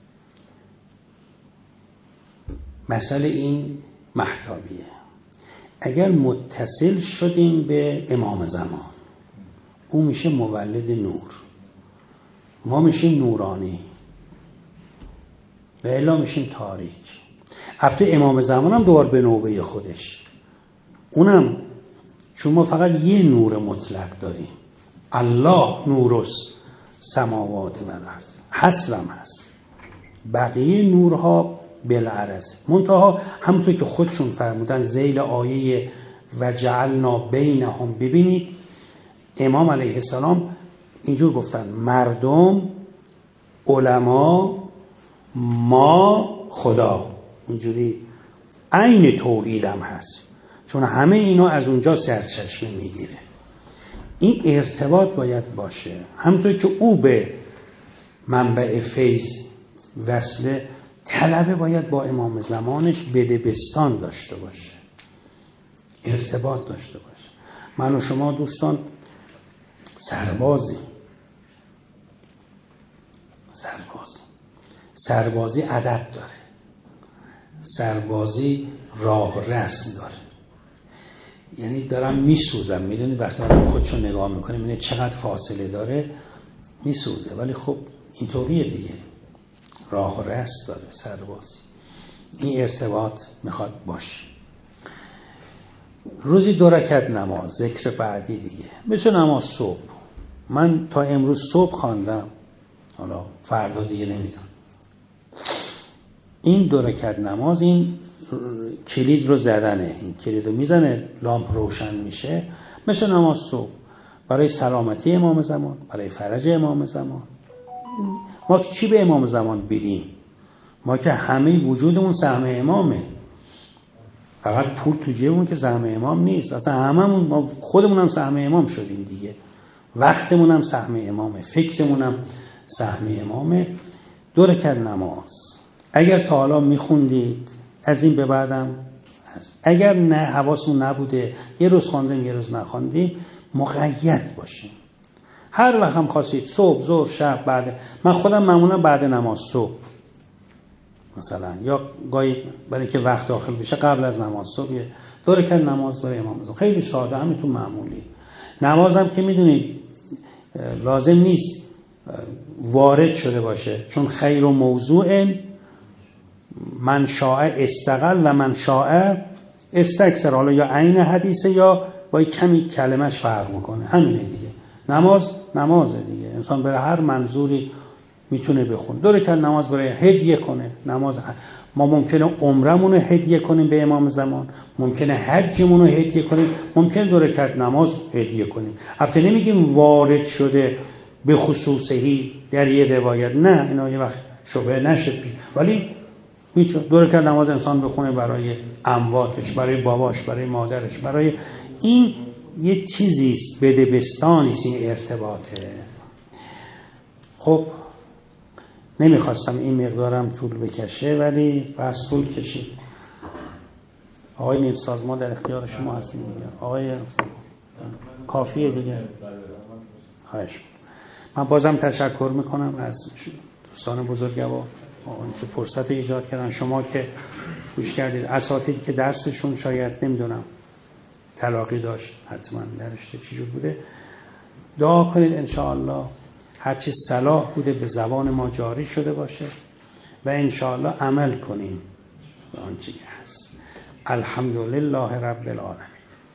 مثل این مهتابیه. اگر متصل شدیم به امام زمان، او میشه مولد نور، ما میشیم نورانی و الا میشیم تاریک. البته امام زمان هم دوباره به نوبه خودش، اونم چون ما فقط یه نور مطلق داریم، الله نور السماوات و الارض، حصرم هست، بقیه نورها بالعرض. منتها همونطور که خودشون فرمودن ذیل آیه و جعلنا بینهم، ببینید امام علیه السلام اینجور گفتن مردم، علما، ما، خدا. اینجوری عین توحید هم هست، چون همه اینا از اونجا سرچشمه میگیره. این ارتباط باید باشه، همونطور که او به منبع فیض وصله، طلبه باید با امام زمانش بدبستان داشته باشه، ارتباط داشته باشه. من و شما دوستان سربازی سربازی سربازی ادب داره، سربازی راه رسم داره. یعنی دارم میسوزم، میدونی وقتی آدم خودشو نگاه میکنه میبینه چقدر فاصله داره، میسوزه. ولی خب اینطوریه دیگه، راه و رسم داره سربازی. این ارتباط میخواد باشه. روزی دو رکعت نماز، ذکر بعدی دیگه، مثل نماز صبح. من تا امروز صبح خواندم، حالا فردا دیگه نمیدونم. این دو رکعت نماز این کلید رو زدنه، این کلید رو میزنه لامپ روشن میشه، مثل نماز صبح، برای سلامتی امام زمان، برای فرج امام زمان. ما چی به امام زمان بریم؟ ما که همه وجودمون سهم امامه، فقط پول تو جیبمون که سهم امام نیست. اصلا هممون ما خودمون هم سهم امام شدیم دیگه، وقتمون هم سهم امامه، فکرمون هم سهم امامه. دو رکعت نماز اگر تا حالا میخوندید، از این به بعدم هست. اگر نه حواسمون نبوده، یه روز خواندیم یه روز نخواندیم، مقید باشیم. هر وقت هم خواستید، صبح، ظهر، شب، بعد. من خودم معمولا بعد نماز صبح مثلا، یا گاهی برای که وقت داخل بشه قبل از نماز صبح دو رکعت نماز برای امام زمان. خیلی ساده، همینطور معمولی. نمازم که میدونید لازم نیست وارد شده باشه، چون خیر و موضوع من شاء استقل و من شاء استکثر. حالا یا عین حدیثه یا با کمی کلمش فرق میکنه، همینه دیگه. نماز نمازه دیگه، انسان برای هر منظوری میتونه بخونه. دو رکعت نماز برای هدیه کنه. نماز ما ممکنه عمرمون رو هدیه کنیم به امام زمان، ممکنه حجمون رو هدیه کنیم، ممکنه دو رکعت نماز هدیه کنیم. البته نمیگیم وارد شده به خصوصی در یه روایت، نه اینا یه وقت شبه نشه، ولی میتونه دو رکعت نماز انسان بخونه برای امواتش، برای باباش، برای مادرش، برای این یه چیزیست، بدبستانیست این ارتباطه. خب نمیخواستم این مقدارم طول بکشه، ولی بس طول کشید. آقای نیل سازمان در اختیار شما هستیم دیگه. آقای کافیه دیگه. خواهش. من بازم تشکر میکنم از دوستان بزرگوار که فرصت ایجاد کردن، شما که گوش کردید، اساتیدی که درسشون شاید نمیدونم تلاقی داشت، حتما درشته چجور بوده. دعا کنید انشاءالله هرچی صلاح بوده به زبان ما جاری شده باشه و انشاءالله عمل کنیم به آنچه که هست. الحمدلله رب العالمین.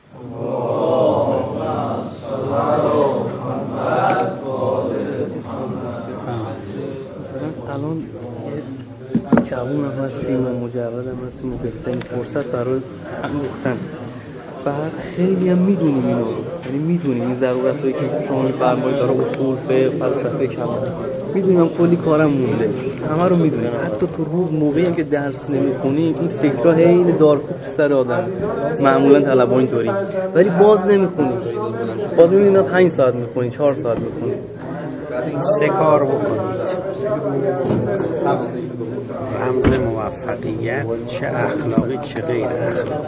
الان جوون هم هستیم و مجرد هم هستیم و بهترین فرصت برای هم گفتن، بعد خیلی هم میدونیم اینو، یعنی میدونیم این ضرورتایی که شما می‌فرمایید داره اصول فقه فلسفه کلام میدونم کلی کارم مونده همه رو میدونیم حتی تو روز موقعی که درس نمی‌خونیم این فکرها هی دارکوب سر آدم معمولا طلبا اینطوری ولی باز نمی‌خونیم باز می‌بینید پنج ساعت می‌خونید چهار ساعت می‌خونید سه کار بکنید رمز موفقیت چه اخلاقی چه غیر اخلاقی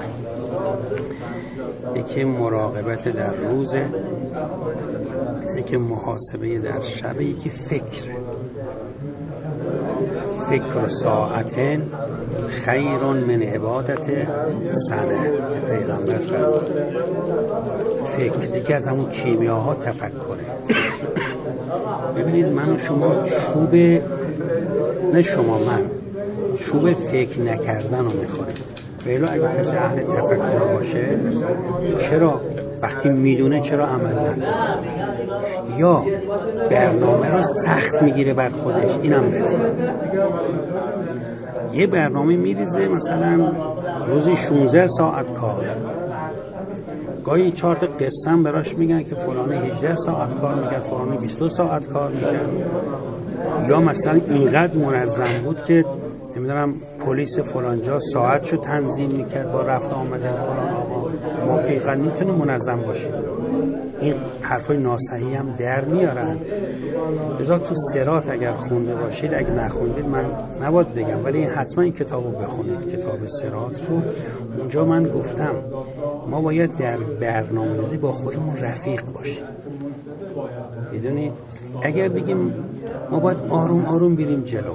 یکی مراقبت در روزه یکی محاسبه در شب یکی فکر فکر ساعتن خیر من عبادت سنه که پیغمبر فرمود فکر یکی از همون کیمیاها تفکره ببینید من و شما چوب نه شما من چوب فکر نکردن رو میخوریم ولی اگه کسی اهل تفکر باشه چرا وقتی میدونه چرا عمل نکنه یا برنامه رو سخت میگیره بر خودش اینم بده یه برنامه میریزه مثلا روزی شانزده ساعت کار گاهی چهار تا قسم براش میگن که فلانی هجده ساعت کار میکرد فلانی بیست و دو ساعت کار میکرد یا مثلا اینقدر منظم بود که نمیدونم پلیس فلانجا ساعتشو تنظیم میکرد با رفت آمده فلان آقا ما اینقدر نمیتونه منظم باشه این حرفای ناصحی هم در میارن لذا تو صراط اگر خونده باشید اگه نخوندید من نباید بگم ولی حتما این کتابو بخونید کتاب صراط رو اونجا من گفتم ما باید در برنامه‌ریزی با خودمون رفیق باشیم میدونید اگر بگیم ما باید آروم آروم بریم جلو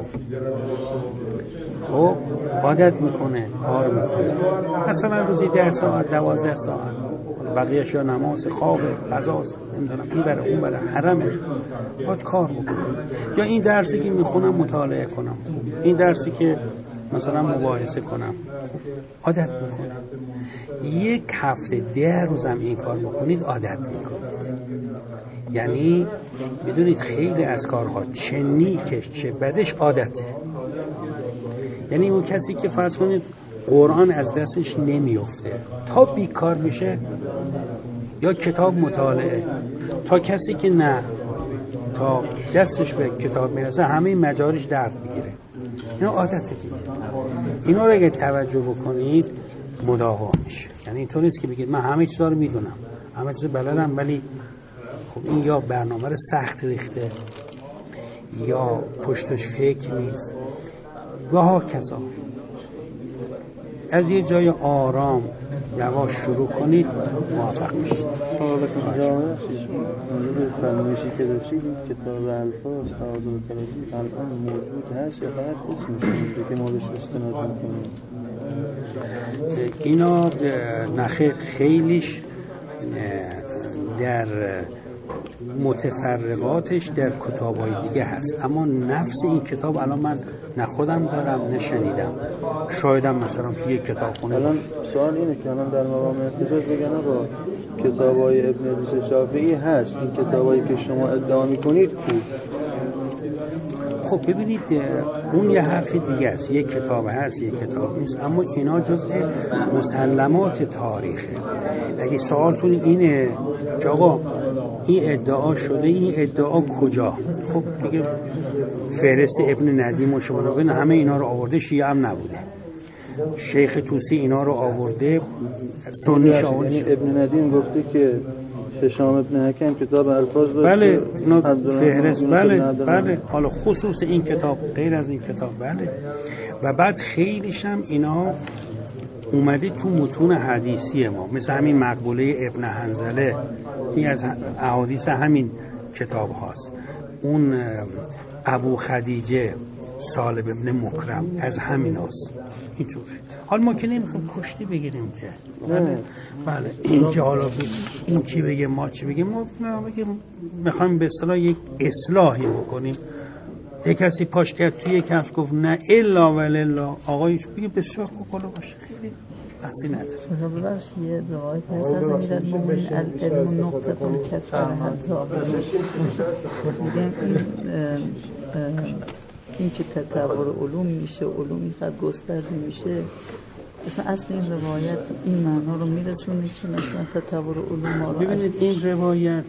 خب عادت میکنه کار میکنه مثلا روزی ده ساعت دوازده ساعت بقیهش یا نماز خواب قضاست نمیدونم این بره اون بره حرمه باید کار بکنم یا این درسی که میخونم مطالعه کنم این درسی که مثلا مباحثه کنم عادت میکنم یک هفته ده روزم این کار بکنید عادت میکنید یعنی بدونید خیلی از کارها چه نیکش چه بدش عادته یعنی اون کسی که فرض کنید قرآن از دستش نمیفته تا بیکار میشه یا کتاب مطالعه تا کسی که نه تا دستش به کتاب میرسه همه مجاریش درد میگیره اینا عادته دیگه اینا رو اگه توجه بکنید مداوا میشه یعنی اینطور نیست که بگید من همه چیزا رو میدونم همه چیز بلدم ولی خب این یا برنامه رو سخت ریخته یا پشتش فکر نیست و ها کذا از یه جای آرام یواش شروع کنید موفق میشید جامعه فرمایشی که داشتید کتاب الفاظ تعادل و ترازی الان موجود هست یا فقط اسمش میده که ما بهش استناد میکنیم اینا نخیر خیلیش در متفرقاتش در کتابای دیگه هست اما نفس این کتاب الان من نه خودم دارم نشنیدم شایدم مثلا توی یک کتابخونه الان سوال اینه که الان در مقام احتجاج بگن آقا کتابای ابن ادریس شافعی هست این کتابایی که شما ادعا میکنید کو خب ببینید اون یه حرف دیگه است یک کتاب هست یک کتاب نیست اما اینا جزء مسلمات تاریخه اگه سوالتون اینه که آقا این ادعا شده این ادعا کجا خب دیگه فهرست ابن ندیم و شما ببین همه اینا رو آورده شیعه هم نبوده شیخ توسی اینا رو آورده سنیش آورده یعنی ابن ندیم گفته که هشام ابن حکم کتاب الفاظ داشته بله اینا فهرست بله بله حالا خصوص این کتاب غیر از این کتاب بله و بعد خیلیش هم اینا اومده تو متون حدیثی ما مثل همین مقبوله ابن حنظله این از احادیث همین کتاب هاست اون ابو خدیجه سالب ابن مکرم از همین هاست اینطوره حالا ما که نمیخوام کشتی بگیریم که بله بله این که حالا این چی بگه ما چی بگیم ما بگیم میخوایم به اصطلاح یک اصلاحی بکنیم یک کسی پاش کرد توی یک کس گفت نه الا ولا آقای بگه بسیار خوب بالا باشه خیلی بحثی نداره مثلا ببرش یه دعای پیسر میرد مومن العلم نقطه کن کتر حتی میگم این این که تطور علوم میشه علوم اینقدر گسترده میشه مثلا اصل این روایت این معنا رو میرسونه که مثلا تطور علوم ها رو ببینید این روایت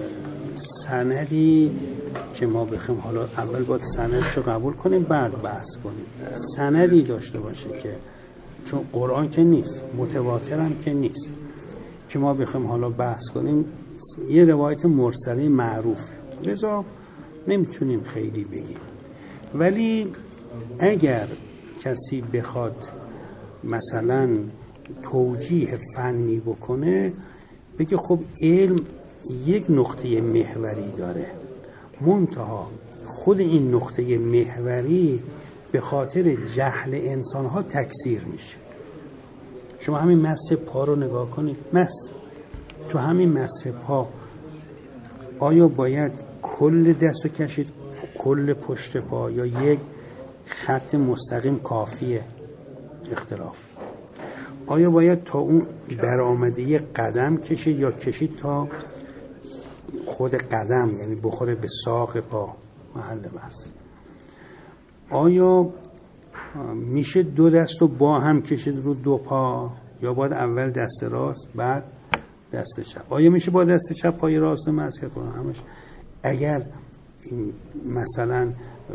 سندی که ما بخیم حالا اول باید سندش رو قبول کنیم بعد بحث کنیم، سندی داشته باشه که چون قرآن که نیست، متواتر هم که نیست که ما بخیم حالا بحث کنیم. یه روایت مرسله معروف لذا نمیتونیم خیلی بگیم، ولی اگر کسی بخواد مثلا توجیه فنی بکنه بگه خب علم یک نقطه محوری داره، منتها خود این نقطه محوری به خاطر جهل انسانها تکثیر میشه. شما همین مس پا رو نگاه کنید، مس تو همین مس پا آیا باید کل دستو کشید، کل پشت پا، یا یک خط مستقیم کافیه؟ اختلاف. آیا باید تا اون برآمده قدم کشید یا کشید تا خود قدم، یعنی بخوره به ساق پا، محل بس؟ آیا میشه دو دست رو با هم کشید رو دو پا، یا باید اول دست راست بعد دست چپ؟ آیا میشه با دست چپ پای راست رو مسح کنه همش؟ اگر مثلا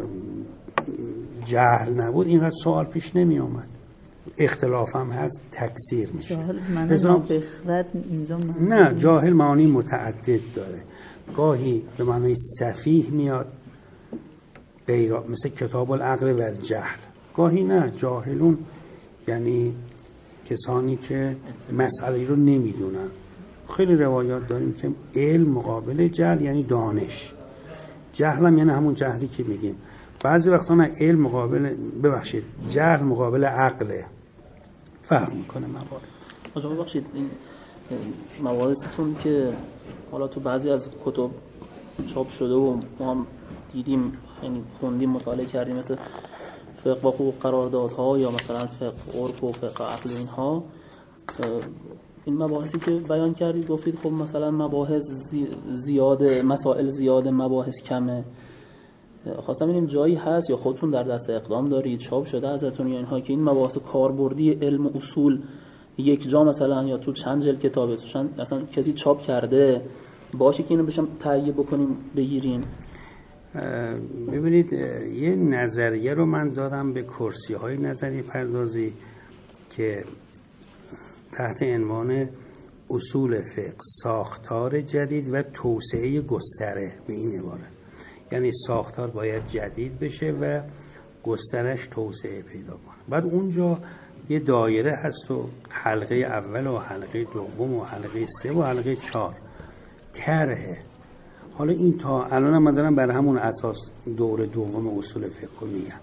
جهل نبود اینقدر سوال پیش نمی آمد. اختلاف هم هست، تکثیر میشه. جاهل معنی نابخرد اینجا معنی نه، جاهل معانی متعدد داره. گاهی به معنی سفیه میاد، غیر مثل کتاب العقل و جهل. گاهی نه، جاهلون یعنی کسانی که مسئله رو نمیدونن. خیلی روایات داریم که علم مقابل جهل یعنی دانش، جهل هم یعنی همون جهلی که میگیم. بعضی وقتا نه، علم مقابل ببخشید جهل مقابل عقله، فرق میکنه موارد. آجا ببخشید این مواردتون که حالا تو بعضی از کتب چاپ شده و ما هم دیدیم، یعنی خوندیم، مطالعه کردیم، مثل فقه و حقوق قراردادها یا مثلا فقه عرف و فقه عقل، اینها این مباحثی که بیان کردید گفتید خب مثلا مباحث زیاده، مسائل زیاده، مباحث کمه. خواستم ببینم جایی هست یا خودتون در دست اقدام دارید چاپ شده ازتون یا اینها که این مباحث کاربردی علم و اصول یک جا مثلا یا تو چند جلد کتابه تو چند مثلا کسی چاپ کرده باشه که اینو بشم تهیه بکنیم بگیریم؟ ببینید یه نظریه رو من دادم به کرسی های نظری پردازی که تحت عنوان اصول فقه، ساختار جدید و توسعه گستره، به این عبارت. یعنی ساختار باید جدید بشه و گسترش توسعه پیدا کنه. بعد اونجا یه دایره هست و حلقه اول و حلقه دوم و حلقه سه و حلقه چهار طرحه. حالا این تا الان هم من دارم بر همون اساس دور دوم اصول فقه میگم.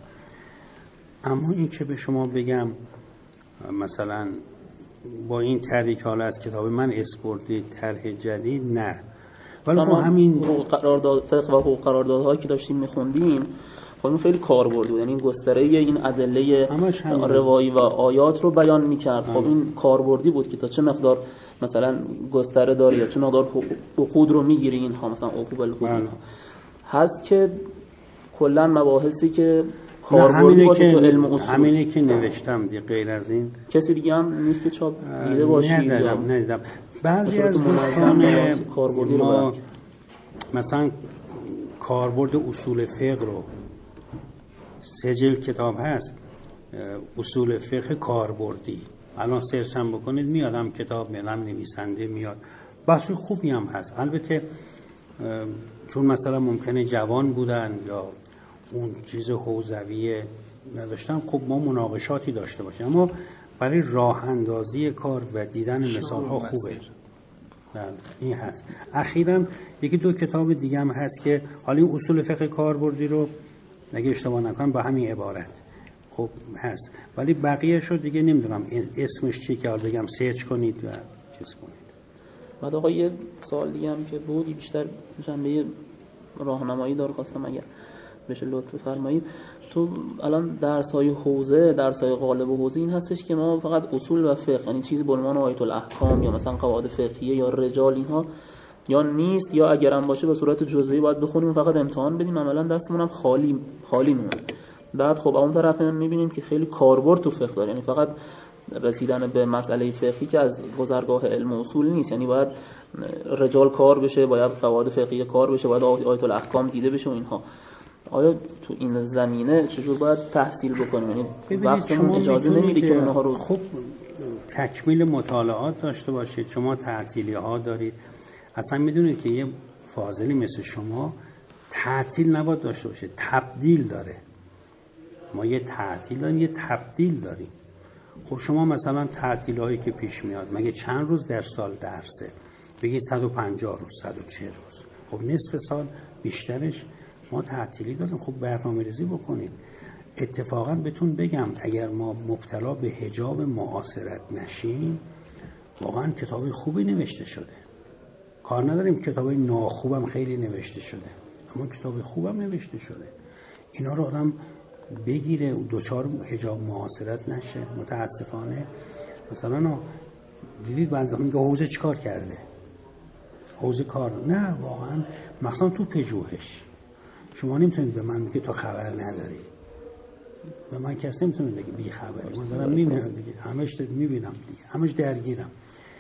اما این که به شما بگم مثلا با این طرحی که حالا از کتاب من اسپوردی طرح جدید، نه. ولی خب همین قرارداد فقه و حقوق قراردادهایی که داشتیم میخوندیم خب این خیلی کاربردی بود، یعنی گستره این ادله روایی و آیات رو بیان میکرد. خب این کاربردی بود که تا چه مقدار مثلا گستره داره یا چه مقدار عقود رو میگیره اینها، مثلا عقوب الحقوق هست که کلا مباحثی که کاربردی باشه تو علم اصول. همینه که نوشتم دی، غیر از این کسی دیگه هم نیست که چاپ دیده باشی؟ ندیدم ندیدم. بعضی از دوستان ما مثلا کاربرد اصول فقه رو سه جلد کتاب هست، اصول فقه کاربردی، الان سرچ هم بکنید میاد، هم کتاب میاد، هم نویسنده میاد، بحث خوبی هم هست. البته چون مثلا ممکنه جوان بودن یا اون چیز حوزویه نداشتن، خب ما مناقشاتی داشته باشیم، اما برای راه اندازی کار و دیدن مثال ها خوبه. این هست. اخیراً یکی دو کتاب دیگه هم هست که حالا این اصول فقه کاربردی رو اگه اشتباه نکنم با همین عبارت خب هست، ولی بقیه شو دیگه نمیدونم اسمش چیه که حالا بگم سرچ کنید و چیز کنید. بعد آقا یه سوال دیگه هم که بودی بیشتر جنبه راهنمایی داره، خواستم اگر بشه لطف فرمایید. تو الان درس‌های حوزه، درس‌های قالب و حوزه این هستش که ما فقط اصول و فقه، یعنی چیزی به عنوان آیت الاحکام یا مثلا قواعد فقهیه یا رجال اینها یا نیست، یا اگرم باشه به صورت جزئی باید بخونیم فقط امتحان بدیم، عملاً دستمون هم خالی خالی میمونه. بعد خب اون طرف هم می‌بینیم که خیلی کاربرد تو فقه داره، یعنی فقط رسیدن به مسئله فقهی که از گذرگاه علم و اصول نیست، یعنی باید رجال کار بشه، باید قواعد فقهی کار بشه، باید آیات الاحکام دیده بشه و اینها. آیا تو این زمینه چجور باید تحصیل بکنیم؟ یعنی وقتمون اجازه نمیده که اونها رو خب تکمیل مطالعات داشته باشید. شما تعطیلی ها دارید، اصلا میدونید که یه فاضلی مثل شما تعطیل نباید داشته باشه، تبدیل داره. ما یه تعطیل داریم، یه تبدیل داریم. خب شما مثلا تعطیل هایی که پیش میاد مگه چند روز در سال درسه؟ بگید صد و پنجاه روز، صد و چهل روز. خب نصف سال بیشترش ما تعطیلی داریم. خب برنامه‌ریزی بکنید. اتفاقا بهتون بگم اگر ما مبتلا به حجاب معاصرت نشیم، واقعا کتاب خوبی نوشته شده. کار نداریم کتاب ناخوبم خیلی نوشته شده، اما کتاب خوبم نوشته شده. اینا رو آدم بگیره و دوچار حجاب معاصرت نشه. متاسفانه مثلا دیدید بعضی میگه حوزه چیکار کرده؟ حوزه کار نه، واقعا مثلا تو پژوهش شما نمیتونید به من بگید تو خبر نداری. به من کس نمیتونه بگه بی خبری. من دارم میبینم دیگه، همش میبینم دیگه، همش درگیرم.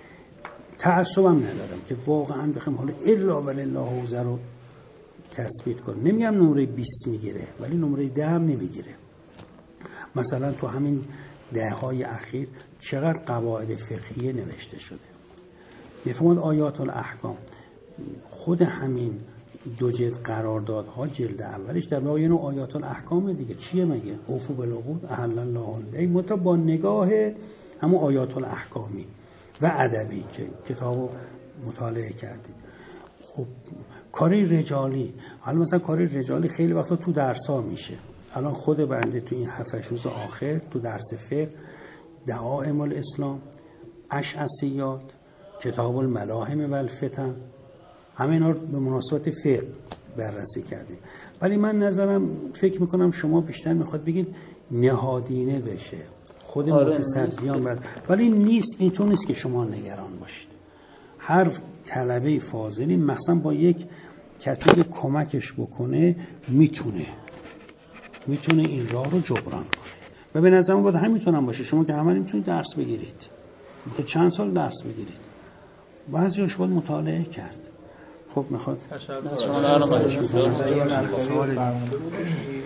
تعصبم ندارم که واقعا بخوام حالا الا بالله حوزه رو تثبیت کنم. نمیگم نمره بیست میگیره، ولی نمره ده هم نمیگیره. مثلا تو همین دههای اخیر چقدر قواعد فقهیه نوشته شده. مفهوم آیات الاحکام، خود همین دو جلد قراردادها جلد اولش در واقع نوع آیات الاحکام دیگه. چیه مگه؟ اوفوا بالعقود احل الله البیع، مت با نگاه همون آیات الاحکامی و ادبی که کتابو مطالعه کردید. خب کاری رجالی، حالا مثلا کاری رجالی خیلی وقتا تو درس‌ها میشه. الان خود بنده تو این هفت روز آخر تو درس فقه دعائم الاسلام، اشعثیات، کتاب الملاحم و الفتن، همه اینا رو به مناسبت فقه بررسی کردیم. ولی من نظرم فکر میکنم شما بیشتر میخواد بگید نهادینه بشه، خود متصدیان بر... ولی نیست. اینطور نیست که شما نگران باشید. هر طلبه فاضلی مثلا با یک کسی که کمکش بکنه میتونه میتونه این راه رو جبران کنه. و به نظرم باید همینطورم باشه. شما که همه نمیتونید درس بگیرید، میخواد چند سال درس بگیرید، بعضی هاش باید مطالعه کرد. خب میخواد تشکر.